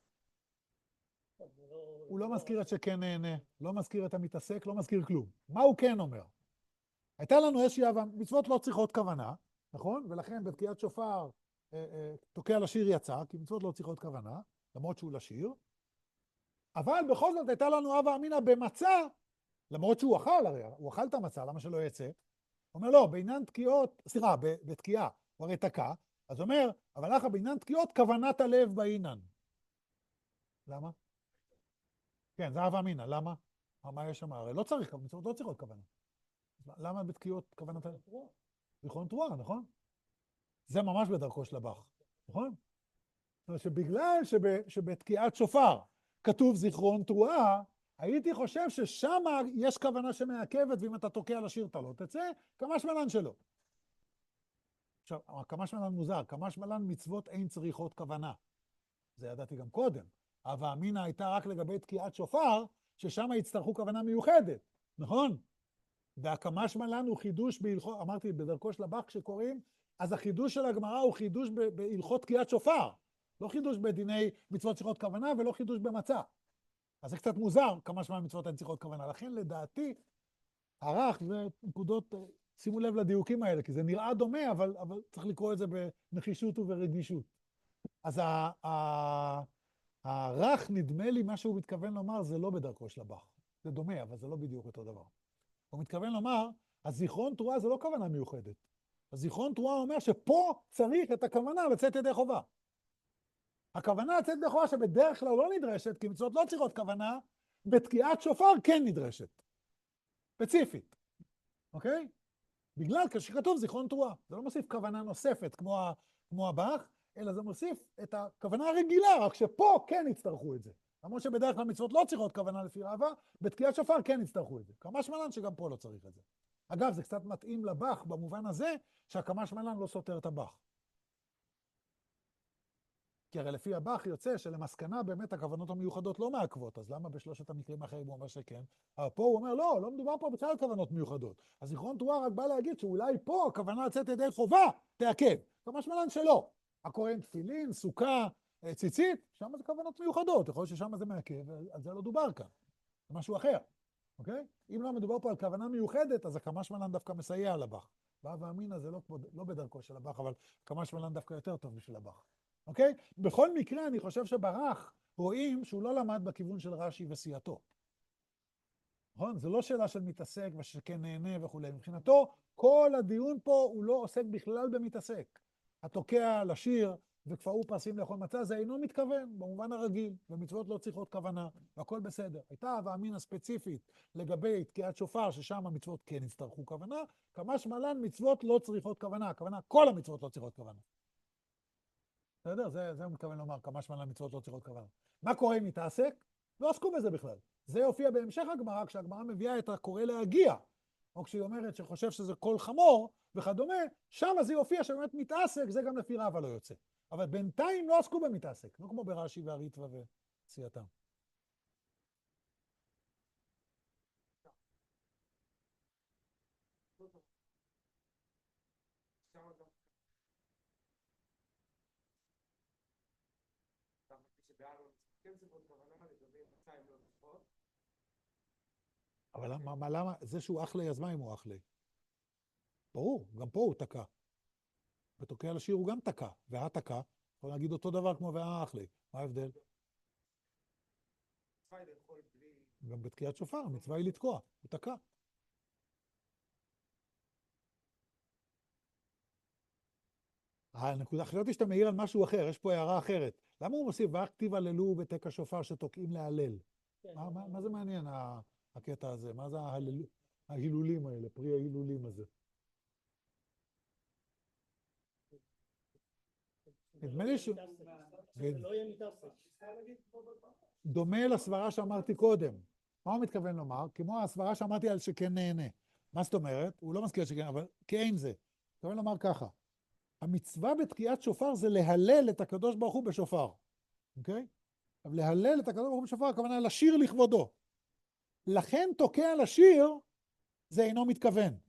הוא לא מזכיר את שכן נהנה, לא מזכיר את המתעסק, לא מזכיר כלום. מה הוא כן אומר? הייתה לנו איזושהי אהבה, מצוות לא צריכות כוונה, נכון? ולכן בתקיעת שופר תוקע לשיר יצא, כי מצוות לא צריכות כוונה, למרות שהוא לשיר. אבל בכל זאת הייתה לנו הווה אמינא במצה, למרות שהוא אכל, הרי הוא אכל את המצה, למה שלא יצא? הוא אומר לא, בעניין תקיעות, סליחה, בתקיעה, הוא הרי תקע, אז הוא אומר, אבל אחא בעניין תקיעות כוונת הלב באינן. למה? כן, זה הווה אמינא, למה? מה יש שם? הרי לא צריך, מצוות לא צריכות כוונה. למה בתקיעות כוונת הלב? זיכרון תרועה, נכון? זה ממש בדרכו של הבח, נכון? זאת אומרת שבגלל שבתקיעת שופר כתוב זיכרון תרועה, הייתי חושב ששם יש כוונה שמעכבת, ואם אתה תוקע לשיר אתה לא תצא, כמשמע לן שלא. עכשיו, כמשמע לן מוזר, כמשמע לן מצוות אין צריכות כוונה. זה ידעתי גם קודם. הווה אמינא הייתה רק לגבי תקיעת שופר, ששם יצטרכו כוונה מיוחדת, נכון? והכמשמע לן הוא חידוש בהלכות, אמרתי בדרכו של הבח כשקוראים, אז החידוש של הגמרא הוא חידוש בהלכות תקיעת שופר. לא חידוש בדיני מצוות צריכות כוונה ולא חידוש במצה. אז זה קצת מוזר, כמשמע מצוות אין צריכות כוונה. לכן לדעתי, הר"ח ונקודות, שימו לב לדיוקים האלה, כי זה נראה דומה, אבל צריך לקרוא את זה בנחישות וברגישות. אז הר"ח, נדמה לי, מה שהוא מתכוון לומר, זה לא בדרכו של הבח. זה דומה, אבל זה לא בדיוק אותו דבר. הוא מתכוון לומר, הזיכרון תרועה זה לא כוונה מיוחדת. הזיכרון תרועה אומר שפה צריך את הכוונה לצאת ידי חובה. הכוונה לצאת ידי חובה שבדרך כלל לא נדרשת, כי מצוות לא צריכות כוונה, בתקיעת שופר כן נדרשת. ספציפית. אוקיי? בגלל שכתוב זיכרון תרועה. זה לא מוסיף כוונה נוספת כמו הבח, אלא זה מוסיף את הכוונה הרגילה, רק שפה כן יצטרכו את זה. למרות שבדרך כלל מצוות לא צריכות כוונה לפי רבא, בתקיעת שופר כן יצטרכו את זה. כמשמע לן שגם פה לא צריך את זה. אגב, זה קצת מתאים לבח במובן הזה, שהכמשמע לן לא סותר את הבח. כי הרי לפי הבח יוצא שלמסקנה באמת הכוונות המיוחדות לא מעכבות, אז למה בשלושת המקרים האחרים הוא אומר שכן? אבל פה הוא אומר לא מדובר פה בכלל על כוונות מיוחדות. אז זיכרון תרועה רק בא להגיד שאולי פה הכוונה לצאת ידי חובה תעכב. כמשמע לן שלא. הקוראים תפילין, סוכה, ציצית, שם זה כוונות מיוחדות. יכול להיות ששם זה מעכב, על זה לא דובר כאן. זה משהו אחר. אוקיי? אם לא מדובר פה על כוונה מיוחדת, אז הכמשמע לן דווקא מסייע לבח. והווה אמינא זה לא בדרכו של הבח, אבל כמשמע לן דווקא יותר טוב בשביל הבח. אוקיי? בכל מקרה, אני חושב שברח רואים שהוא לא למד בכיוון של רש"י וסיעתו. נכון? זו לא שאלה של מתעסק ושכן נהנה וכולי. מבחינתו, כל הדיון פה הוא לא עוסק בכלל במתעסק. התוקע לשיר וכפאו פרסים לאכול מצה, זה אינו מתכוון במובן הרגיל, ומצוות לא צריכות כוונה, והכל בסדר. הייתה הווה אמינא ספציפית לגבי תקיעת שופר, ששם המצוות כן יצטרכו כוונה, כמשמע לן מצוות לא צריכות כוונה, הכוונה כל המצוות לא צריכות כוונה. בסדר? זה הוא מתכוון לומר, כמשמע לן מצוות לא צריכות כוונה. מה קורה אם מתעסק? לא עסקו בזה בכלל. זה יופיע בהמשך הגמרא, כשהגמרא מביאה את הקורא להגיע, או כשהיא אומרת שחושב שזה קול חמור וכדומה, שם זה יופיע שבאמת מתעסק, זה גם לפי רבא לא יוצא. אבל בינתיים לא עסקו במתעסק, לא כמו ברש"י והריטב"א וסיעתם. אבל למה? זה שהוא אחלה, אז מה אם הוא אחלה? ברור, גם פה הוא תקע. בתוקע לשיר הוא גם תקע, והתקע, יכול להגיד אותו דבר כמו והאחלה. מה ההבדל? גם בתקיעת שופר, המצווה היא לתקוע, הוא תקע. הנקודה חשבתי שאתה מעיר על משהו אחר, יש פה הערה אחרת. למה הוא מוסיף, והכתיב הללו בתקע שופר שתוקעים להלל? מה זה מעניין הקטע הזה? מה זה ההילולים האלה, פרי ההילולים הזה? נדמה לי ש... לא יהיה מתעסק. דומה לסברה שאמרתי קודם. מה הוא מתכוון לומר? כמו הסברה שאמרתי על שכן נהנה. מה זאת אומרת? הוא לא מזכיר שכן, אבל כאין זה. הוא מתכוון לומר ככה. המצווה בתקיעת שופר זה להלל את הקדוש ברוך הוא בשופר. אוקיי? אבל להלל את הקדוש ברוך הוא בשופר, הכוונה לשיר לכבודו. לכן תוקע לשיר, זה אינו מתכוון.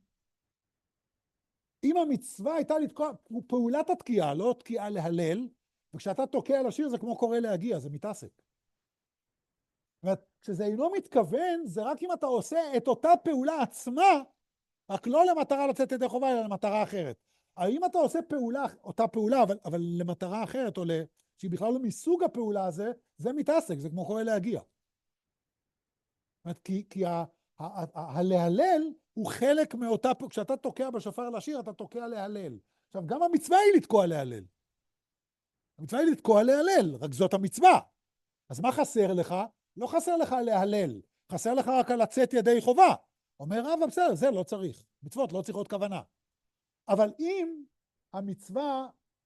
אם המצווה הייתה לתקוע, פעולת התקיעה, לא תקיעה להלל, וכשאתה תוקע לשיר זה כמו קורא להגיע, זה מתעסק. זאת אומרת, כשזה אינו מתכוון, זה רק אם אתה עושה את אותה פעולה עצמה, רק לא למטרה לצאת ידי חובה, אלא למטרה אחרת. אבל אם אתה עושה פעולה, אותה פעולה, אבל למטרה אחרת, או שהיא בכלל לא מסוג הפעולה הזה, זה מתעסק, זה כמו קורא להגיע. זאת אומרת, כי הלהלל הוא חלק מאותה, כשאתה תוקע בשופר לשיר, אתה תוקע להלל. עכשיו, גם המצווה היא לתקוע להלל. המצווה היא לתקוע להלל, רק זאת המצווה. אז מה חסר לך? לא חסר לך להלל, חסר לך רק על לצאת ידי חובה. אומר רבא, בסדר, זה לא צריך. מצוות לא צריכות כוונה. אבל אם המצווה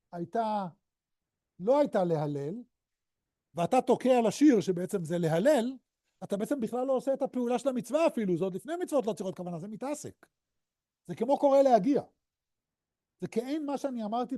לא הייתה להלל, ואתה תוקע לשיר שבעצם זה להלל, אתה בעצם בכלל לא עושה את הפעולה של המצווה אפילו, זה עוד לפני מצוות לא צריכות כוונה, זה מתעסק. זה כמו קורא להגיע. זה כאין מה שאני אמרתי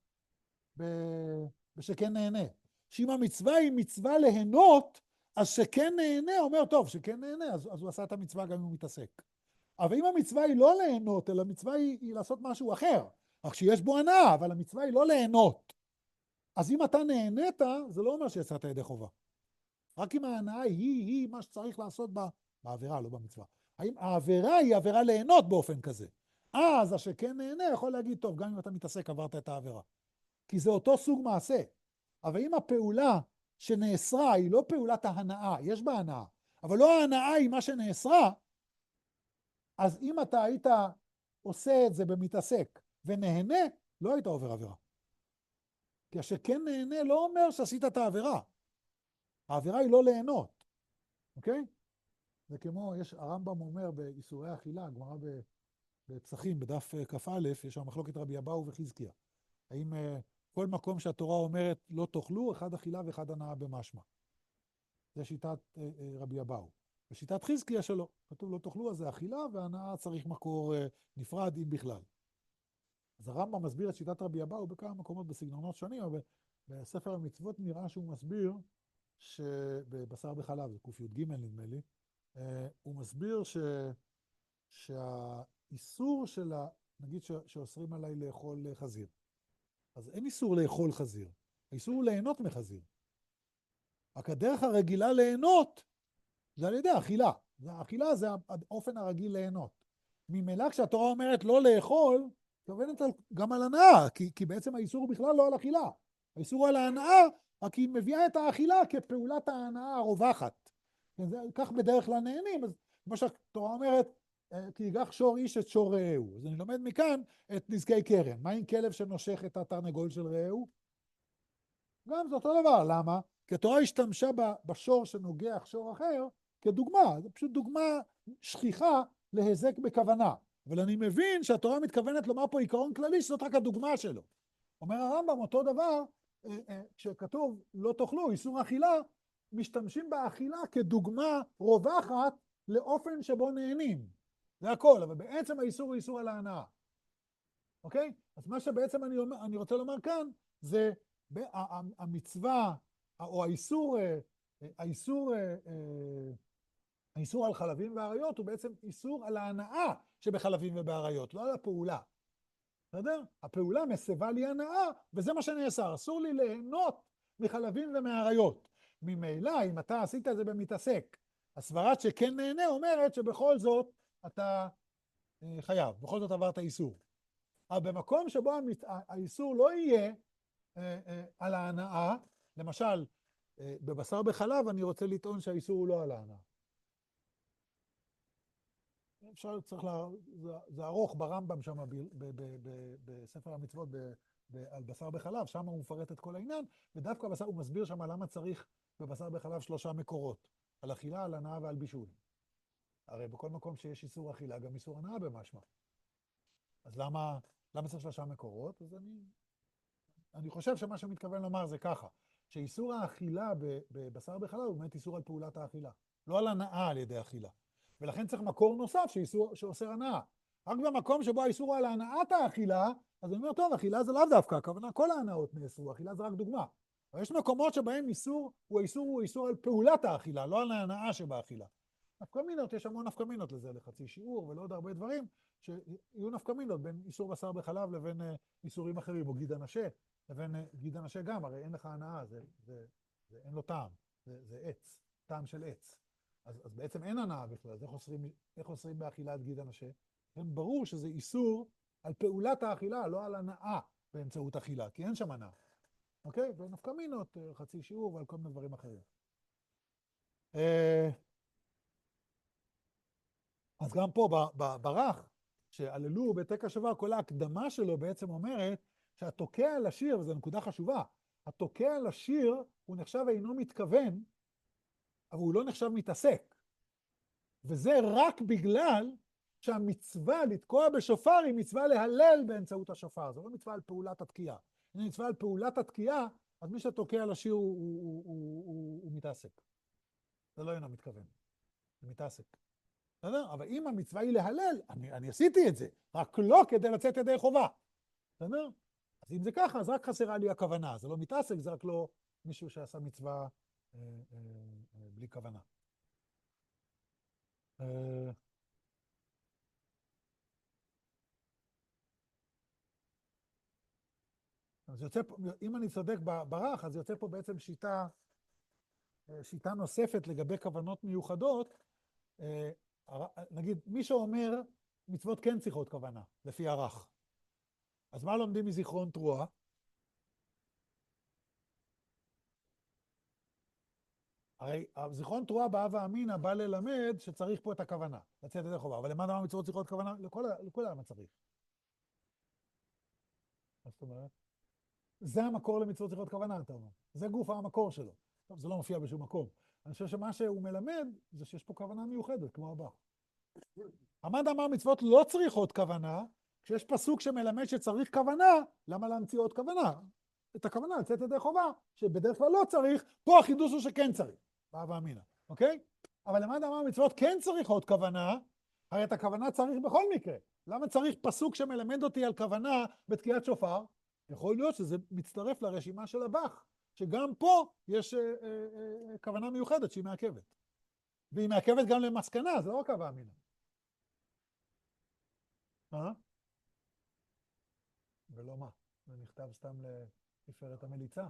בשכן נהנה. שאם המצווה היא מצווה ליהנות, אז שכן נהנה אומר, טוב, שכן נהנה, אז הוא עשה את המצווה גם אם הוא מתעסק. אבל אם המצווה היא לא ליהנות, אלא המצווה היא לעשות משהו אחר, רק שיש בו הנאה, אבל המצווה היא לא ליהנות. אז אם אתה נהנית, זה לא אומר שיצאת ידי חובה. רק אם ההנאה היא מה שצריך לעשות בעבירה, לא במצווה. האם העבירה היא עבירה ליהנות באופן כזה? אז השכן נהנה יכול להגיד, טוב, גם אם אתה מתעסק, עברת את העבירה. כי זה אותו סוג מעשה. אבל אם הפעולה שנאסרה היא לא פעולת ההנאה, יש בה הנאה, אבל לא ההנאה היא מה שנאסרה, אז אם אתה היית עושה את זה במתעסק ונהנה, לא היית עובר עבירה. כי השכן נהנה לא אומר שעשית את העבירה. העבירה היא לא ליהנות, אוקיי? זה כמו, הרמב"ם אומר באיסורי אכילה, גמרא בפסחים, בדף כ"א, יש שם מחלוקת רבי אבאו וחזקיה. האם כל מקום שהתורה אומרת לא תאכלו, אחד אכילה ואחד הנאה במשמע. זה שיטת רבי אבאו. בשיטת חזקיה שלו, כתוב לא תאכלו, אז זה אכילה, והנאה צריך מקור נפרד, אם בכלל. אז הרמב"ם מסביר את שיטת רבי אבאו בכמה מקומות בסגנונות שונים, אבל בספר המצוות נראה שהוא מסביר שבבשר בחלב, זה ק"ג נדמה לי, הוא מסביר שהאיסור של, נגיד שאוסרים עליי לאכול חזיר, אז אין איסור לאכול חזיר, האיסור הוא ליהנות מחזיר. רק הדרך הרגילה ליהנות זה על ידי אכילה. האכילה זה האופן הרגיל ליהנות. ממילא כשהתורה אומרת לא לאכול, מתכוונת גם על הנאה, כי בעצם האיסור הוא בכלל לא על אכילה. האיסור על ההנאה, רק היא מביאה את האכילה כפעולת ההנאה הרווחת. כך בדרך כלל נהנים, אז כמו שהתורה אומרת, כי יגח שור איש את שור רעהו. אז אני לומד מכאן את נזקי קרן. מה עם כלב שנושך את התרנגול של רעהו? גם זה אותו דבר. למה? כי התורה השתמשה בשור שנוגח שור אחר כדוגמה. זו פשוט דוגמה שכיחה להיזק בכוונה. אבל אני מבין שהתורה מתכוונת לומר פה עיקרון כללי שזאת רק הדוגמה שלו. אומר הרמב"ם אותו דבר, כשכתוב לא תאכלו, איסור אכילה, משתמשים באכילה כדוגמה רווחת לאופן שבו נהנים. זה הכל, אבל בעצם האיסור הוא איסור על ההנאה. אוקיי? אז מה שבעצם אני רוצה לומר כאן, זה המצווה, או האיסור על חלבים ואריות, הוא בעצם איסור על ההנאה שבחלבים ובאריות, לא על הפעולה. בסדר? הפעולה מסבה לי הנאה, וזה מה שנעשה. אסור לי ליהנות מחלבים ומאריות. ממילא, אם אתה עשית את זה במתעסק, הסברת שכן נהנה אומרת שבכל זאת אתה חייב, בכל זאת עברת איסור. אבל במקום שבו האיסור לא יהיה על ההנאה, למשל, בבשר בחלב אני רוצה לטעון שהאיסור הוא לא על ההנאה. אפשר, זה ארוך ברמב"ם שם בספר המצוות על בשר בחלב, שם הוא מפרט את כל העניין, ודווקא בשר הוא מסביר שם למה צריך בבשר בחלב 3 מקורות, על אכילה, על הנאה ועל בישול. הרי בכל מקום שיש איסור אכילה, גם איסור הנאה במשמע. אז למה צריך 3 מקורות? אז אני חושב שמה שמתכוון לומר זה ככה, שאיסור האכילה בבשר בחלב הוא באמת איסור על פעולת האכילה, לא על הנאה על ידי אכילה. ולכן צריך מקור נוסף שאוסר הנאה. רק במקום שבו האיסור הוא על הנאת האכילה, אז אני אומר, טוב, אכילה זה לאו דווקא, הכוונה כל ההנאות נאסרו, אכילה זה רק דוגמה. אבל יש מקומות שבהם איסור הוא איסור על פעולת האכילה, לא על ההנאה שבאכילה. נפקמינות, יש המון נפקמינות לזה, לחצי שיעור ולא עוד הרבה דברים, שיהיו נפקמינות בין איסור בשר בחלב לבין איסורים אחרים, או גיד הנשה, לבין גיד הנשה גם, הרי אין לך הנאה, אין לו טעם, זה עץ, טעם של עץ. אז בעצם אין הנאה בכלל, אז איך אוסרים באכילת גיד הנשה? ברור שזה איסור על פעולת האכילה, לא על הנאה באמצעות אכילה, כי אין שם הנאה. אוקיי? ונפקמינות, חצי שיעור ועל כל מיני דברים אחרים. אז גם פה ברך, שעללו בתק השווה, כל ההקדמה שלו בעצם אומרת שהתוקע לשיר, וזו נקודה חשובה, התוקע לשיר הוא נחשב אינו מתכוון, אבל הוא לא נחשב מתעסק. וזה רק בגלל שהמצווה לתקוע בשופר היא מצווה להלל באמצעות השופר. זה לא מצווה על פעולת התקיעה. אם היא מצווה על פעולת התקיעה, אז מי שתוקע לשיר הוא מתעסק. זה לא אינו מתכוון, זה מתעסק. בסדר? אבל אם המצווה היא להלל, אני עשיתי את זה, רק לא כדי לצאת ידי חובה. בסדר? אז אם זה ככה, אז רק חסרה לי הכוונה. זה לא מתעסק, זה רק לא מישהו שעשה מצווה בלי כוונה. אז יוצא פה, אם אני צודק ברך, אז יוצא פה בעצם שיטה נוספת לגבי כוונות מיוחדות. נגיד, מי שאומר מצוות כן צריכות כוונה, לפי הרך. אז מה לומדים מזיכרון תרועה? הרי זיכרון תרועה בהווה אמינא בא ללמד שצריך פה את הכוונה, לצאת ידי חובה. אבל למה דבר מצוות צריכות כוונה? לכל למה צריך. מה זאת אומרת? זה המקור למצוות צריכות כוונה, אתה אומר. זה גוף המקור שלו. טוב, זה לא מופיע בשום מקום. אני חושב שמה שהוא מלמד זה שיש פה כוונה מיוחדת, כמו הבא. עמד אמר מצוות לא צריכות כוונה, כשיש פסוק שמלמד שצריך כוונה, למה להמציא עוד כוונה? את הכוונה לצאת ידי חובה, שבדרך כלל לא צריך, פה החידוש הוא שכן צריך. בהווה אמינא, אוקיי? אבל עמד אמר מצוות כן צריכות כוונה, הרי את הכוונה צריך בכל מקרה. למה צריך פסוק שמלמד אותי על כוונה בתקיעת שופר? יכול להיות שזה מצטרף לרשימה של הבח, שגם פה יש כוונה מיוחדת שהיא מעכבת. והיא מעכבת גם למסקנה, זה לא רק הווה אמינא. ולא מה? זה נכתב סתם לתפארת המליצה.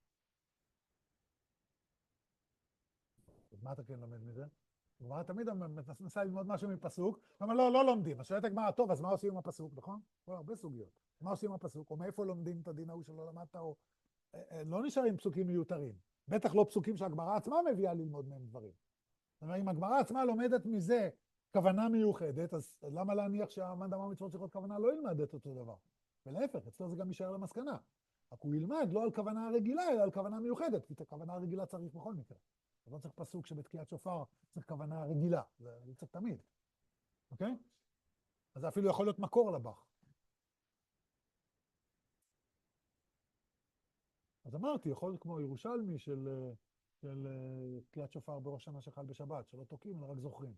אז מה אתה כן לומד מזה? גמרא תמיד מנסה ללמוד משהו מפסוק, אבל לא לומדים. אז שואלת הגמרא, טוב, אז מה עושים עם הפסוק, נכון? הרבה סוגיות. מה עושים עם הפסוק? או מאיפה לומדים את הדין ההוא שלא למדת, או לא נשארים פסוקים מיותרים. בטח לא פסוקים שהגמרא עצמה מביאה ללמוד מהם דברים. זאת אומרת, אם הגמרא עצמה לומדת מזה כוונה מיוחדת, אז למה להניח שהמאן דאמר מצוות צריכות כוונה לא ילמד את אותו דבר? ולהפך, אצלו זה גם יישאר למסקנה. רק הוא ילמד לא על כוונה רגילה, אלא על כוונה מיוחדת, כי את הכוונה הרגילה צריך בכל מקרה. אז לא צריך פסוק שבתקיעת שופר צריך כוונה רגילה, זה צריך תמיד. אוקיי? אז זה אפילו יכול להיות מקור לבח. אז אמרתי, יכול להיות כמו ירושלמי של תקיעת שופר בראש שנה שחל בשבת, שלא תוקעים, אלא רק זוכרים.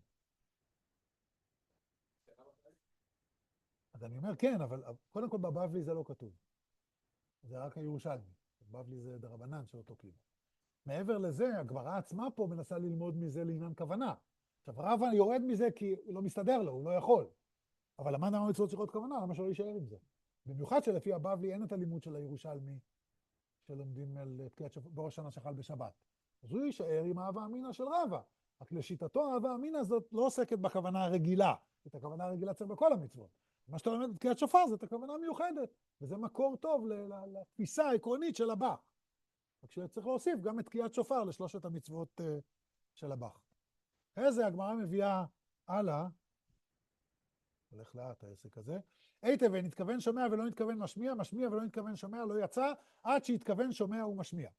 אז אני אומר, כן, אבל קודם כל בבבלי זה לא כתוב. זה רק הירושלמי. בבבלי זה דרבנן שלא תוקעים. מעבר לזה, הגמרא עצמה פה מנסה ללמוד מזה לעניין כוונה. עכשיו, רבא יורד מזה כי לא מסתדר לו, הוא לא יכול. אבל המאן דאמר מצוות צריכות כוונה, למה שלא יישאר עם זה? במיוחד שלפי הבבלי אין את הלימוד של הירושלמי, שלומדים על תקיעת שופר בראש שנה שחל בשבת. אז הוא יישאר עם ההווה אמינא של רבא. רק לשיטתו ההווה אמינא הזאת לא עוסקת בכוונה הרגילה. את הכוונה הרגילה צריך בכל המצוות. מה שאתה לומד בתקיעת שופר זה את הכוונה המיוחדת. וזה מקור טוב לתפיסה העקרונית של הבח. רק שצריך להוסיף גם את תקיעת שופר לשלושת המצוות של הבח. איזה הגמרא מביאה הלאה, הולך לאט העסק הזה, היטב נתכוון שומע ולא נתכוון משמיע, משמיע ולא נתכוון שומע לא יצא, עד שהתכוון שומע ומשמיע.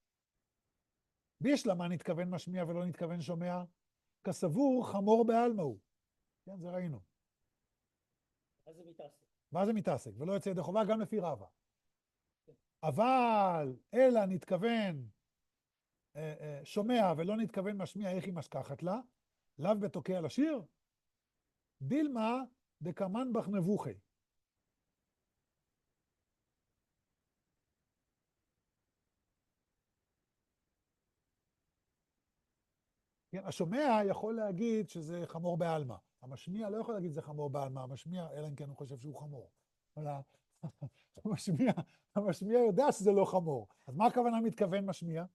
בישלמה נתכוון משמיע ולא נתכוון שומע, כסבור חמור בעלמא הוא. כן, זה ראינו. אז זה מתעסק. מה זה מתעסק? ולא יוצא ידי חובה גם לפי רבא. אבל אלא נתכוון שומע ולא נתכוון משמיע, איך היא משכחת לה? לאו בתוקע לשיר? דילמה דקמן בך נבוכי. כן, השומע יכול להגיד שזה חמור בעלמא. המשמיע לא יכול להגיד שזה חמור בעלמא, המשמיע, אלא אם כן הוא חושב שהוא חמור. אבל המשמיע יודע שזה לא חמור. אז מה הכוונה מתכוון משמיע?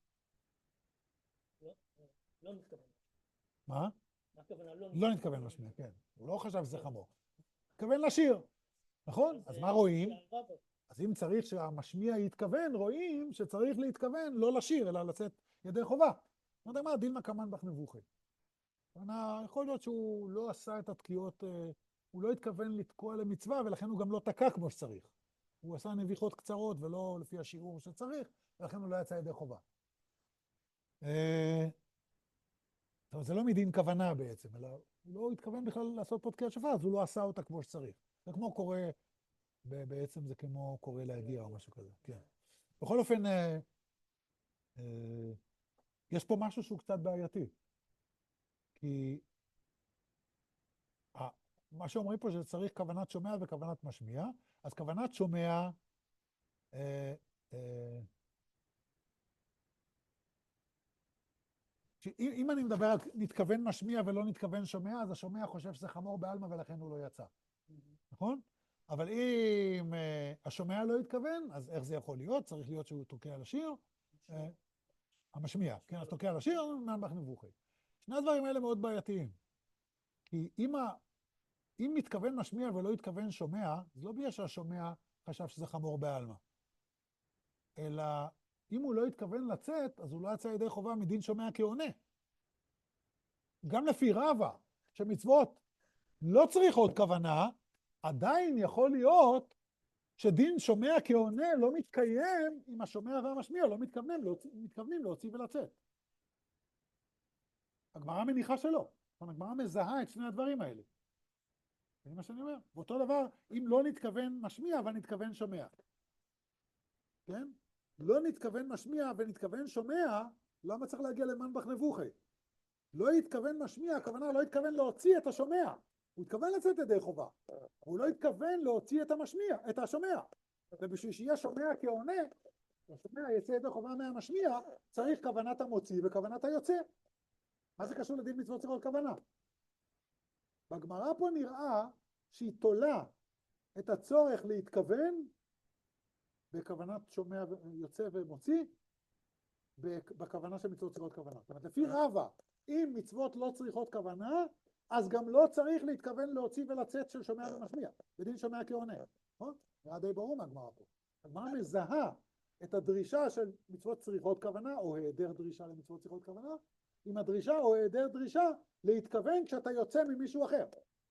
לא מתכוון. מה? מה הכוונה? לא נתכוון משמיע, כן. הוא לא חשב שזה חמור. מתכוון לשיר, נכון? אז מה רואים? אז אם צריך שהמשמיע יתכוון, רואים שצריך להתכוון לא לשיר, אלא לצאת ידי חובה. לא יודע מה, דילמה קמן בך נבוכי. יכול להיות שהוא לא עשה את התקיעות, הוא לא התכוון לתקוע למצווה, ולכן הוא גם לא תקע כמו שצריך. הוא עשה נביחות קצרות ולא לפי השיעור שצריך, ולכן הוא לא יצא ידי חובה. טוב, זה לא מדין כוונה בעצם, אלא הוא לא התכוון בכלל לעשות פה תקיעת שופר, אז הוא לא עשה אותה כמו שצריך. זה כמו קורא, בעצם זה כמו קורא להגיע או משהו כזה, כן. בכל אופן, יש פה משהו שהוא קצת בעייתי. כי מה שאומרים פה שצריך כוונת שומע וכוונת משמיע, אז כוונת שומע, אם אני מדבר על נתכוון משמיע ולא נתכוון שומע, אז השומע חושב שזה חמור בעלמא ולכן הוא לא יצא. נכון? אבל אם השומע לא התכוון, אז איך זה יכול להיות? צריך להיות שהוא תוקע לשיר. המשמיע, כן, אז תוקע לשיר, מן בך נבוכי. שני הדברים האלה מאוד בעייתיים. כי אם מתכוון משמיע ולא התכוון שומע, זה לא בגלל שהשומע חשב שזה חמור בעלמא. אלא אם הוא לא התכוון לצאת, אז הוא לא יצא ידי חובה מדין שומע כעונה. גם לפי רבא, שמצוות לא צריכות כוונה, עדיין יכול להיות שדין שומע כעונה לא מתקיים אם השומע והמשמיע לא מתכוונים להוציא ולצאת. הגמרא מניחה שלא. הגמרא מזהה את שני הדברים האלה. זה מה שאני אומר. ואותו דבר, אם לא נתכוון משמיע אבל נתכוון שומע. כן? לא נתכוון משמיע ונתכוון שומע, למה צריך להגיע למאן בך נבוכי? לא התכוון משמיע, הכוונה לא התכוון להוציא את השומע. הוא התכוון לצאת ידי חובה. הוא לא התכוון להוציא את השומע. ובשביל שיהיה שומע כעונה, השומע יצא ידי חובה מהמשמיע, צריך כוונת המוציא וכוונת היוצא. מה זה קשור לדין מצוות צריכות כוונה? בגמרא פה נראה שהיא תולה את הצורך להתכוון בכוונת שומע יוצא ומוציא, בכוונה של מצוות צריכות כוונה. זאת אומרת, לפי רבא, אם מצוות לא צריכות כוונה, אז גם לא צריך להתכוון להוציא ולצאת של שומע ומשמיע, בדין שומע כעונה. נכון? נראה די ברור מהגמרא פה. הגמרא מזהה את הדרישה של מצוות צריכות כוונה, או היעדר דרישה למצוות צריכות כוונה, עם הדרישה או היעדר דרישה להתכוון כשאתה יוצא ממישהו אחר.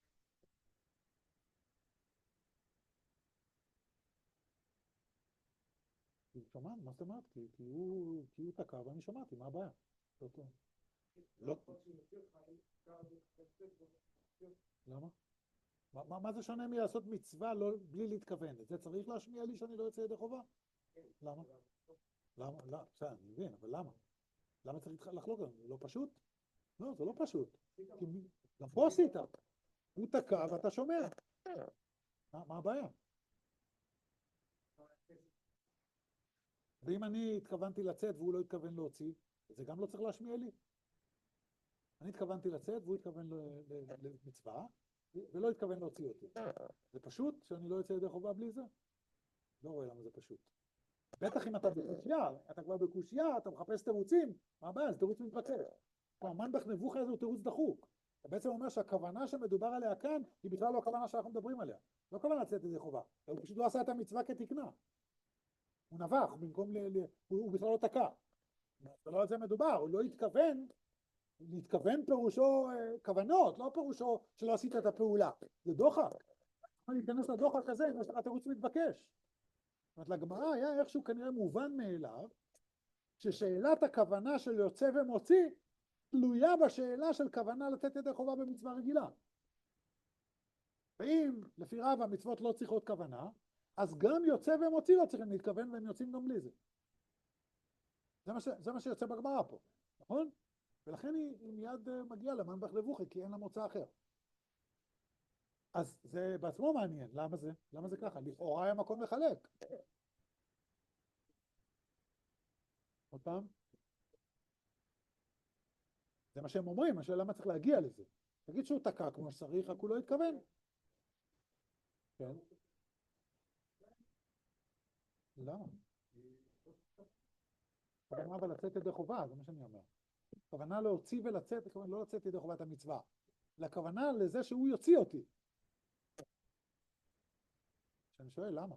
שומעת? מה זאת אומרת? כי הוא תקע ואני שמעתי, מה הבעיה? לא. למה? מה זה שונה מלעשות מצווה בלי להתכוון? זה צריך להשמיע לי שאני לא יוצא ידי חובה? למה? למה? לא, בסדר, אני מבין, אבל למה? למה צריך לחלוק עליו? זה לא פשוט? לא, זה לא פשוט. גם פה עשית. הוא תקע ואתה שומע. מה הבעיה? ואם אני התכוונתי לצאת והוא לא התכוון להוציא, זה גם לא צריך להשמיע לי. אני התכוונתי לצאת והוא התכוון למצווה, ולא התכוון להוציא אותי. זה פשוט שאני לא יוצא ידי חובה בלי זה? לא רואה למה זה פשוט. בטח אם אתה בקושייה, אתה כבר בקושייה, אתה מחפש תירוצים, מה הבעיה? זה תירוץ מתבקש. המנבך נבוכה הזה הוא תירוץ דחוק. אתה בעצם אומר שהכוונה שמדובר עליה כאן, היא בכלל לא הכוונה שאנחנו מדברים עליה. לא כוונה לצאת ידי חובה. הוא פשוט לא עשה את המצווה כתקנה. הוא נבח, במקום הוא בכלל לא תקע. זה לא על זה מדובר, הוא לא התכוון, להתכוון פירושו כוונות, לא פירושו שלא עשית את הפעולה. זה דוחק. אתה להיכנס לדוחק הזה, יש לך תירוץ מתבקש. זאת אומרת, לגמרא היה איכשהו כנראה מובן מאליו, ששאלת הכוונה של יוצא ומוציא, תלויה בשאלה של כוונה לתת ידי חובה במצווה רגילה. ואם לפי רב המצוות לא צריכות כוונה, אז גם יוצא ומוציא לא צריכים להתכוון, והם יוצאים גם בלי זה. זה מה שיוצא בגמרא פה, נכון? ולכן היא מיד מגיעה למנבך נבוכה, כי אין לה מוצא אחר. אז זה בעצמו מעניין, למה זה? למה זה ככה? לכאורה היה מקום לחלק. עוד פעם? זה מה שהם אומרים, השאלה למה צריך להגיע לזה. תגיד שהוא תקע כמו שצריך, רק הוא לא התכוון. כן. למה? הכוונה אבל לצאת ידי חובה, זה מה שאני אומר. הכוונה להוציא ולצאת, הכוונה לא לצאת ידי חובת המצווה. לכוונה לזה שהוא יוציא אותי. שאני שואל, למה?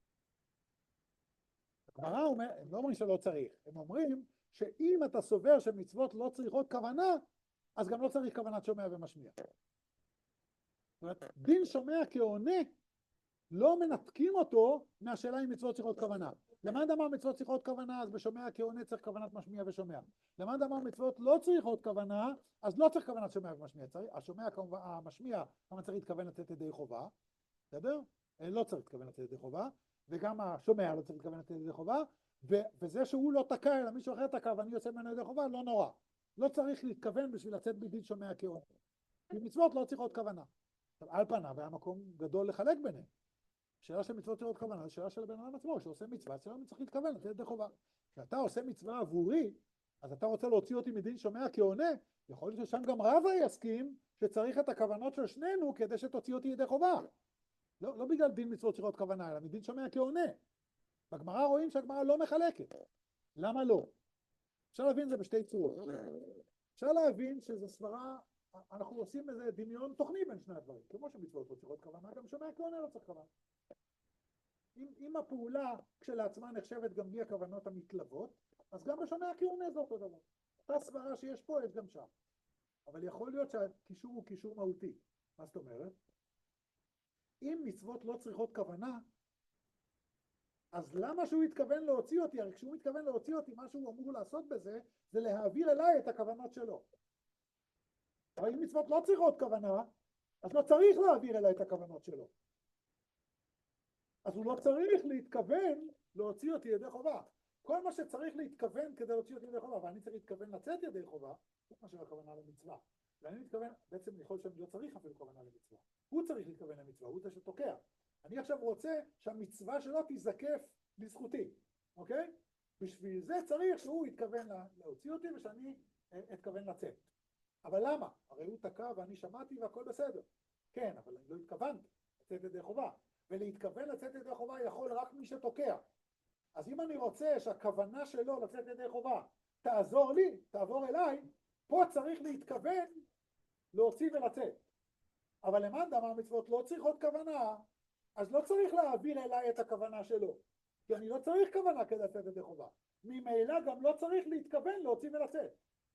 הגמרא אומר, הם לא אומרים שלא צריך, הם אומרים שאם אתה סובר שמצוות לא צריכות כוונה, אז גם לא צריך כוונת שומע ומשמיע. זאת אומרת, דין שומע כעונה, לא מנתקים אותו מהשאלה אם מצוות צריכות כוונה. למען אמר מצוות צריכות כוונה, אז בשומע כעונה צריך כוונת משמיע ושומע. למען אמר מצוות לא צריכות כוונה, אז לא צריך כוונת שומע ומשמיע. השומע כמובן, המשמיע, כמה צריך להתכוון לתת ידי חובה, בסדר? לא צריך להתכוון לתת ידי חובה, וגם השומע לא צריך להתכוון לתת ידי חובה, וזה שהוא לא תקע, אלא מישהו אחר תקע ואני יוצא ממנו ידי חובה, לא נורא. לא צריך להתכוון בשביל לצאת בדין שומע כעונה. כי מצוות לא צריכות כוונה. עכשיו, על פניו היה מקום גדול לחלק ביניהם. שאלה של מצוות צריכות כוונה, זו שאלה של הבן אדם עצמו, שעושה מצווה, שאלה צריך להתכוון לתת ידי חובה. כשאתה עושה מצווה עבורי, אז אתה רוצה להוציא אותי מדין שומע כעונה, יכול להיות ששם גם רבא יסכים שצריך את הכוונות של שנינו כדי שתוציא אותי ידי חובה. לא בגלל דין מצוות צריכות כוונה, אלא מדין שומע כעונה. בגמרא רואים שהגמרא לא מחלקת. למה לא? אפשר להבין את זה בשתי צורות. אפשר להבין שזו סברה, אנחנו עושים איזה דמיון תוכני בין שני הדברים. כמו שמצוות לא צריכות כוונה, גם שומע כעונה לא צריך כוונה. אם הפעולה כשלעצמה נחשבת גם בלי הכוונות המתלוות, אז גם בשומע כעונה זה אותו דבר. אותה סברה שיש פה, יש גם שם. אבל יכול להיות שהקישור הוא קישור מהותי. מה זאת אומרת? אם מצוות לא צריכות כוונה, אז למה שהוא יתכוון להוציא אותי? הרי כשהוא מתכוון להוציא אותי, מה שהוא אמור לעשות בזה, זה להעביר אליי את הכוונות שלו. אבל אם מצוות לא צריכות כוונה, אז לא צריך להעביר אליי את הכוונות שלו. אז הוא לא צריך להתכוון להוציא אותי ידי חובה. כל מה שצריך להתכוון כדי להוציא אותי ידי חובה, ואני צריך להתכוון לצאת ידי חובה, זה מה שהכוונה למצווה. ואני מתכוון, בעצם יכול שאני לא צריך אפילו כוונה למצווה. הוא צריך להתכוון למצווה, הוא זה שתוקע. אני עכשיו רוצה שהמצווה שלו תזקף לזכותי, אוקיי? בשביל זה צריך שהוא יתכוון להוציא אותי ושאני אתכוון לצאת. אבל למה? הרי הוא תקע ואני שמעתי והכל בסדר. כן, אבל אני לא התכוונתי לצאת ידי חובה. ולהתכוון לצאת ידי חובה יכול רק מי שתוקע. אז אם אני רוצה שהכוונה שלו לצאת ידי חובה תעזור לי, תעבור אליי, פה צריך להתכוון להוציא ולצאת. אבל למען אמר מצוות לא צריכות כוונה, אז לא צריך להעביר אליי את הכוונה שלו. כי אני לא צריך כוונה כדי לצאת ידי חובה. ממילא גם לא צריך להתכוון להוציא ולצאת.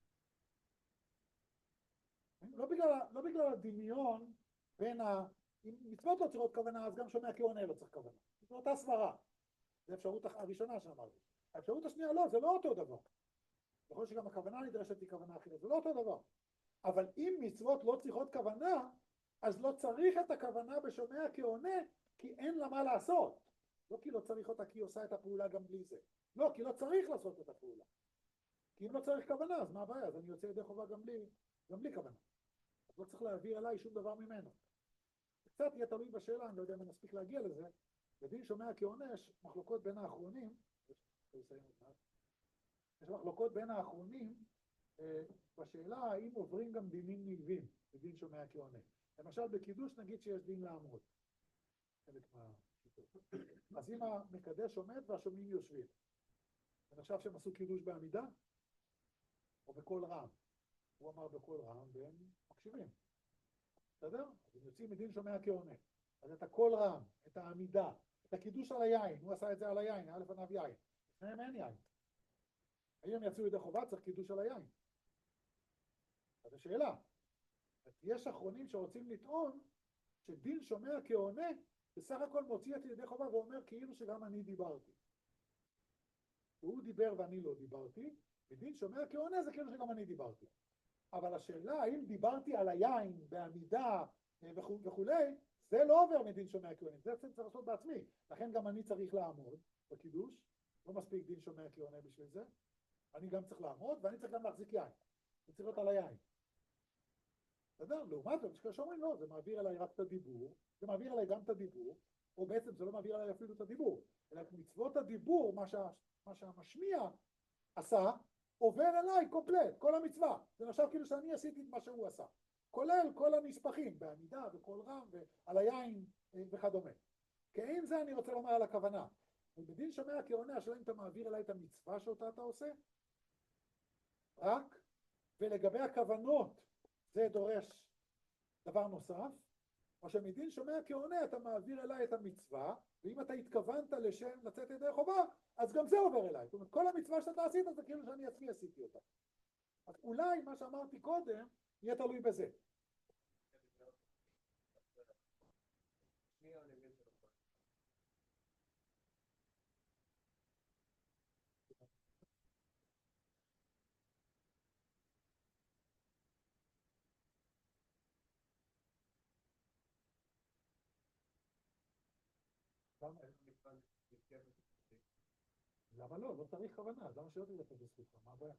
לא בגלל הדמיון בין אם מצוות לא צריכות כוונה, אז גם שומע כעונה לא צריך כוונה. זו אותה סברה. זו האפשרות הראשונה שאמרתי. האפשרות השנייה לא, זה לא אותו דבר. יכול להיות שגם הכוונה נדרשת היא כוונה אחרת, זה לא אותו דבר. אבל אם מצוות לא צריכות כוונה, אז לא צריך את הכוונה בשומע כעונה, כי אין לה מה לעשות. לא כי לא צריך אותה, כי היא עושה את הפעולה גם בלי זה. לא, כי לא צריך לעשות את הפעולה. כי אם לא צריך כוונה, אז מה הבעיה? אז אני יוצא ידי חובה גם בלי כוונה. אז לא צריך להעביר עליי שום דבר ממנו. קצת יהיה תלוי בשאלה, אני לא יודע אם נספיק להגיע לזה. בדין שומע כעונה יש מחלוקות בין האחרונים, יש מחלוקות בין האחרונים בשאלה האם עוברים גם דינים נלווים בדין שומע כעונה. למשל בקידוש נגיד שיש דין לעמוד. אז אם המקדש עומד והשומעים יושבים, ונחשב שהם עשו קידוש בעמידה או בקול רם. הוא אמר בקול רם והם מקשיבים. בסדר? אז הם יוצאים מדין שומע כעונה. אז את הקול רם, את העמידה, את הקידוש על היין, הוא עשה את זה על היין, היה לפניו יין. לפניהם אין יין. האם הם יצאו ידי חובה, צריך קידוש על היין. אז השאלה, יש אחרונים שרוצים לטעון שדין שומע כעונה בסך הכל מוציא את ידי חובה ואומר כאילו שגם אני דיברתי. הוא דיבר ואני לא דיברתי, ודין שומע כעונה זה כאילו שגם אני דיברתי. אבל השאלה האם דיברתי על היין בעמידה וכולי, זה לא עובר מדין שומע כעונה, זה צריך לעשות בעצמי. לכן גם אני צריך לעמוד בקידוש, לא מספיק דין שומע כעונה בשביל זה. אני גם צריך לעמוד ואני צריך גם להחזיק יין. זה צריך להיות על היין. בסדר? לעומת זאת, שאומרים לא, זה מעביר אליי רק את הדיבור, זה מעביר אליי גם את הדיבור, או בעצם זה לא מעביר אליי אפילו את הדיבור, אלא את מצוות הדיבור, מה שהמשמיע עשה, עובר אליי קומפלט, כל המצווה. זה נחשב כאילו שאני עשיתי את מה שהוא עשה. כולל כל הנספחים, בעמידה, בקול רם, ועל היין וכדומה. כאין זה אני רוצה לומר על הכוונה. ובדין שומע כעונה, השאלה אם אתה מעביר אליי את המצווה שאותה אתה עושה, רק, ולגבי הכוונות, זה דורש דבר נוסף, או שמדין שומע כעונה אתה מעביר אליי את המצווה, ואם אתה התכוונת לשם לצאת ידי חובה, אז גם זה עובר אליי. זאת אומרת, כל המצווה שאתה עשית זה כאילו שאני עצמי עשיתי אותה. אז אולי מה שאמרתי קודם יהיה תלוי בזה. למה לא? לא צריך כוונה, למה שלא תלך בזכותך? מה הבעיה?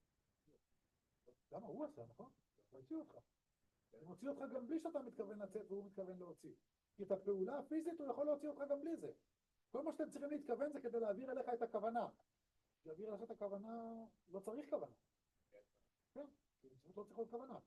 למה הוא עשה, נכון? הוא הוציא אותך. הוא מוציא אותך גם בלי שאתה מתכוון לצאת והוא מתכוון להוציא. כי את הפעולה הפיזית הוא יכול להוציא אותך גם בלי זה. כל מה שאתם צריכים להתכוון זה כדי להעביר אליך את הכוונה. להעביר אליך את הכוונה, לא צריך כוונה. כן, כי לא צריך עוד כוונה.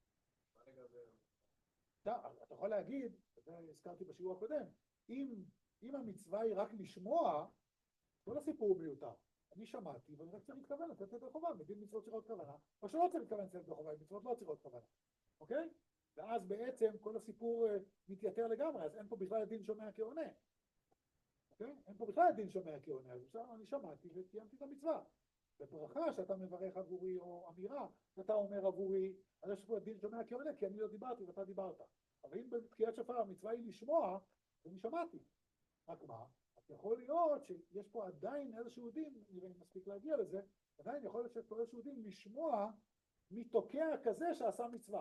אתה יכול להגיד, זה הזכרתי בשיעור הקודם, אם המצווה היא רק לשמוע, כל הסיפור הוא מיותר. אני שמעתי ואני רק צריך להתכוון לצאת ידי חובה, מדין מצוות צריכות כוונה, או שלא צריך להתכוון לצאת ידי חובה, מצוות לא צריכות כוונה. אוקיי? ואז בעצם כל הסיפור מתייתר לגמרי, אז אין פה בכלל דין שומע כעונה. אוקיי? אין פה בכלל דין שומע כעונה, אז אני שמעתי וקיימתי את המצווה. בברכה שאתה מברך עבורי, או אמירה שאתה אומר עבורי, אז יש פה דין שומע כעונה, כי אני לא דיברתי ואתה דיברת. אבל אם בתקיעת שופר המצווה היא לשמוע, אני שמעתי. רק מה? יכול להיות שיש פה עדיין איזשהו דין, נראה אם מספיק להגיע לזה, עדיין יכול להיות שיש פה איזשהו דין לשמוע מתוקע כזה שעשה מצווה.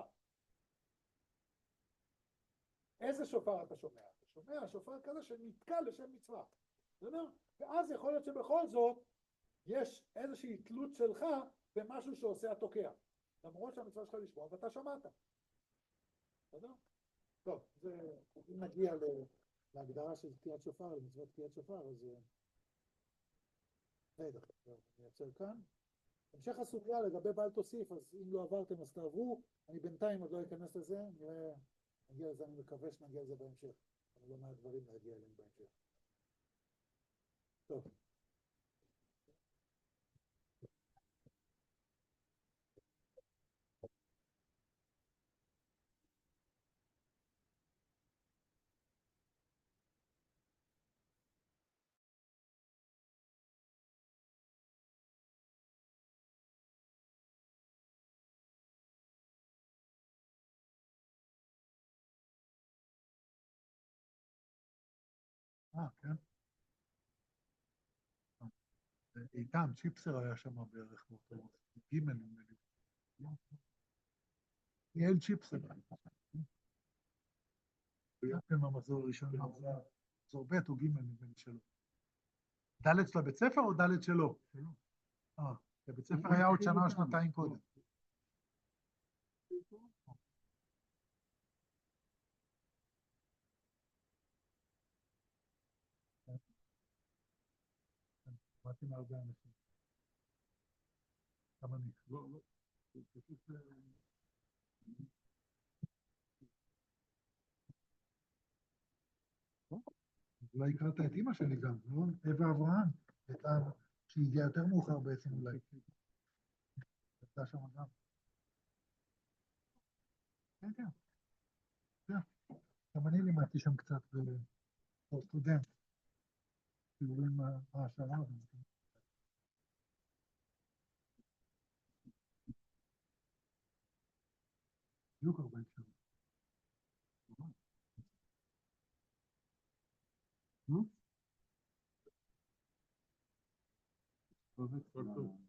איזה שופר אתה שומע? אתה שומע שופר כזה שנתקע לשם מצווה. בסדר? ואז יכול להיות שבכל זאת יש איזושהי תלות שלך במשהו שעושה התוקע. למרות שהמצווה שלך לשמוע ואתה שמעת. בסדר? טוב, זה אם נגיע להגדרה של תקיעת שופר, למצוות תקיעת שופר, אז רגע, אני אעצר כאן. המשך הסוגיה לגבי בל תוסיף, אז אם לא עברתם אז תעברו, אני בינתיים עוד לא אכנס לזה, נגיע לזה, אני מקווה שנגיע לזה בהמשך, אני לא מעט דברים להגיע אליהם בהמשך. טוב. כן. איתן, צ'יפסר היה שם בערך באותו גימל, נדמה לי. יעל צ'יפסר. ביחד במחזור הראשון, מחזור ב' או ג' נדמה לי שלו. ד' של הבית ספר או ד' שלו? הבית ספר היה עוד שנה או שנתיים קודם. שמעתי מהרבה אנשים. גם אני. לא. אולי הכרת את אמא שלי גם, לא? אווה אברהם, שהיא הגיעה יותר מאוחר בעצם אולי. הייתה שם גם. כן. גם אני לימדתי שם קצת בתור סטודנט. שיעורים העשרה. בדיוק 40 שנה. טוב,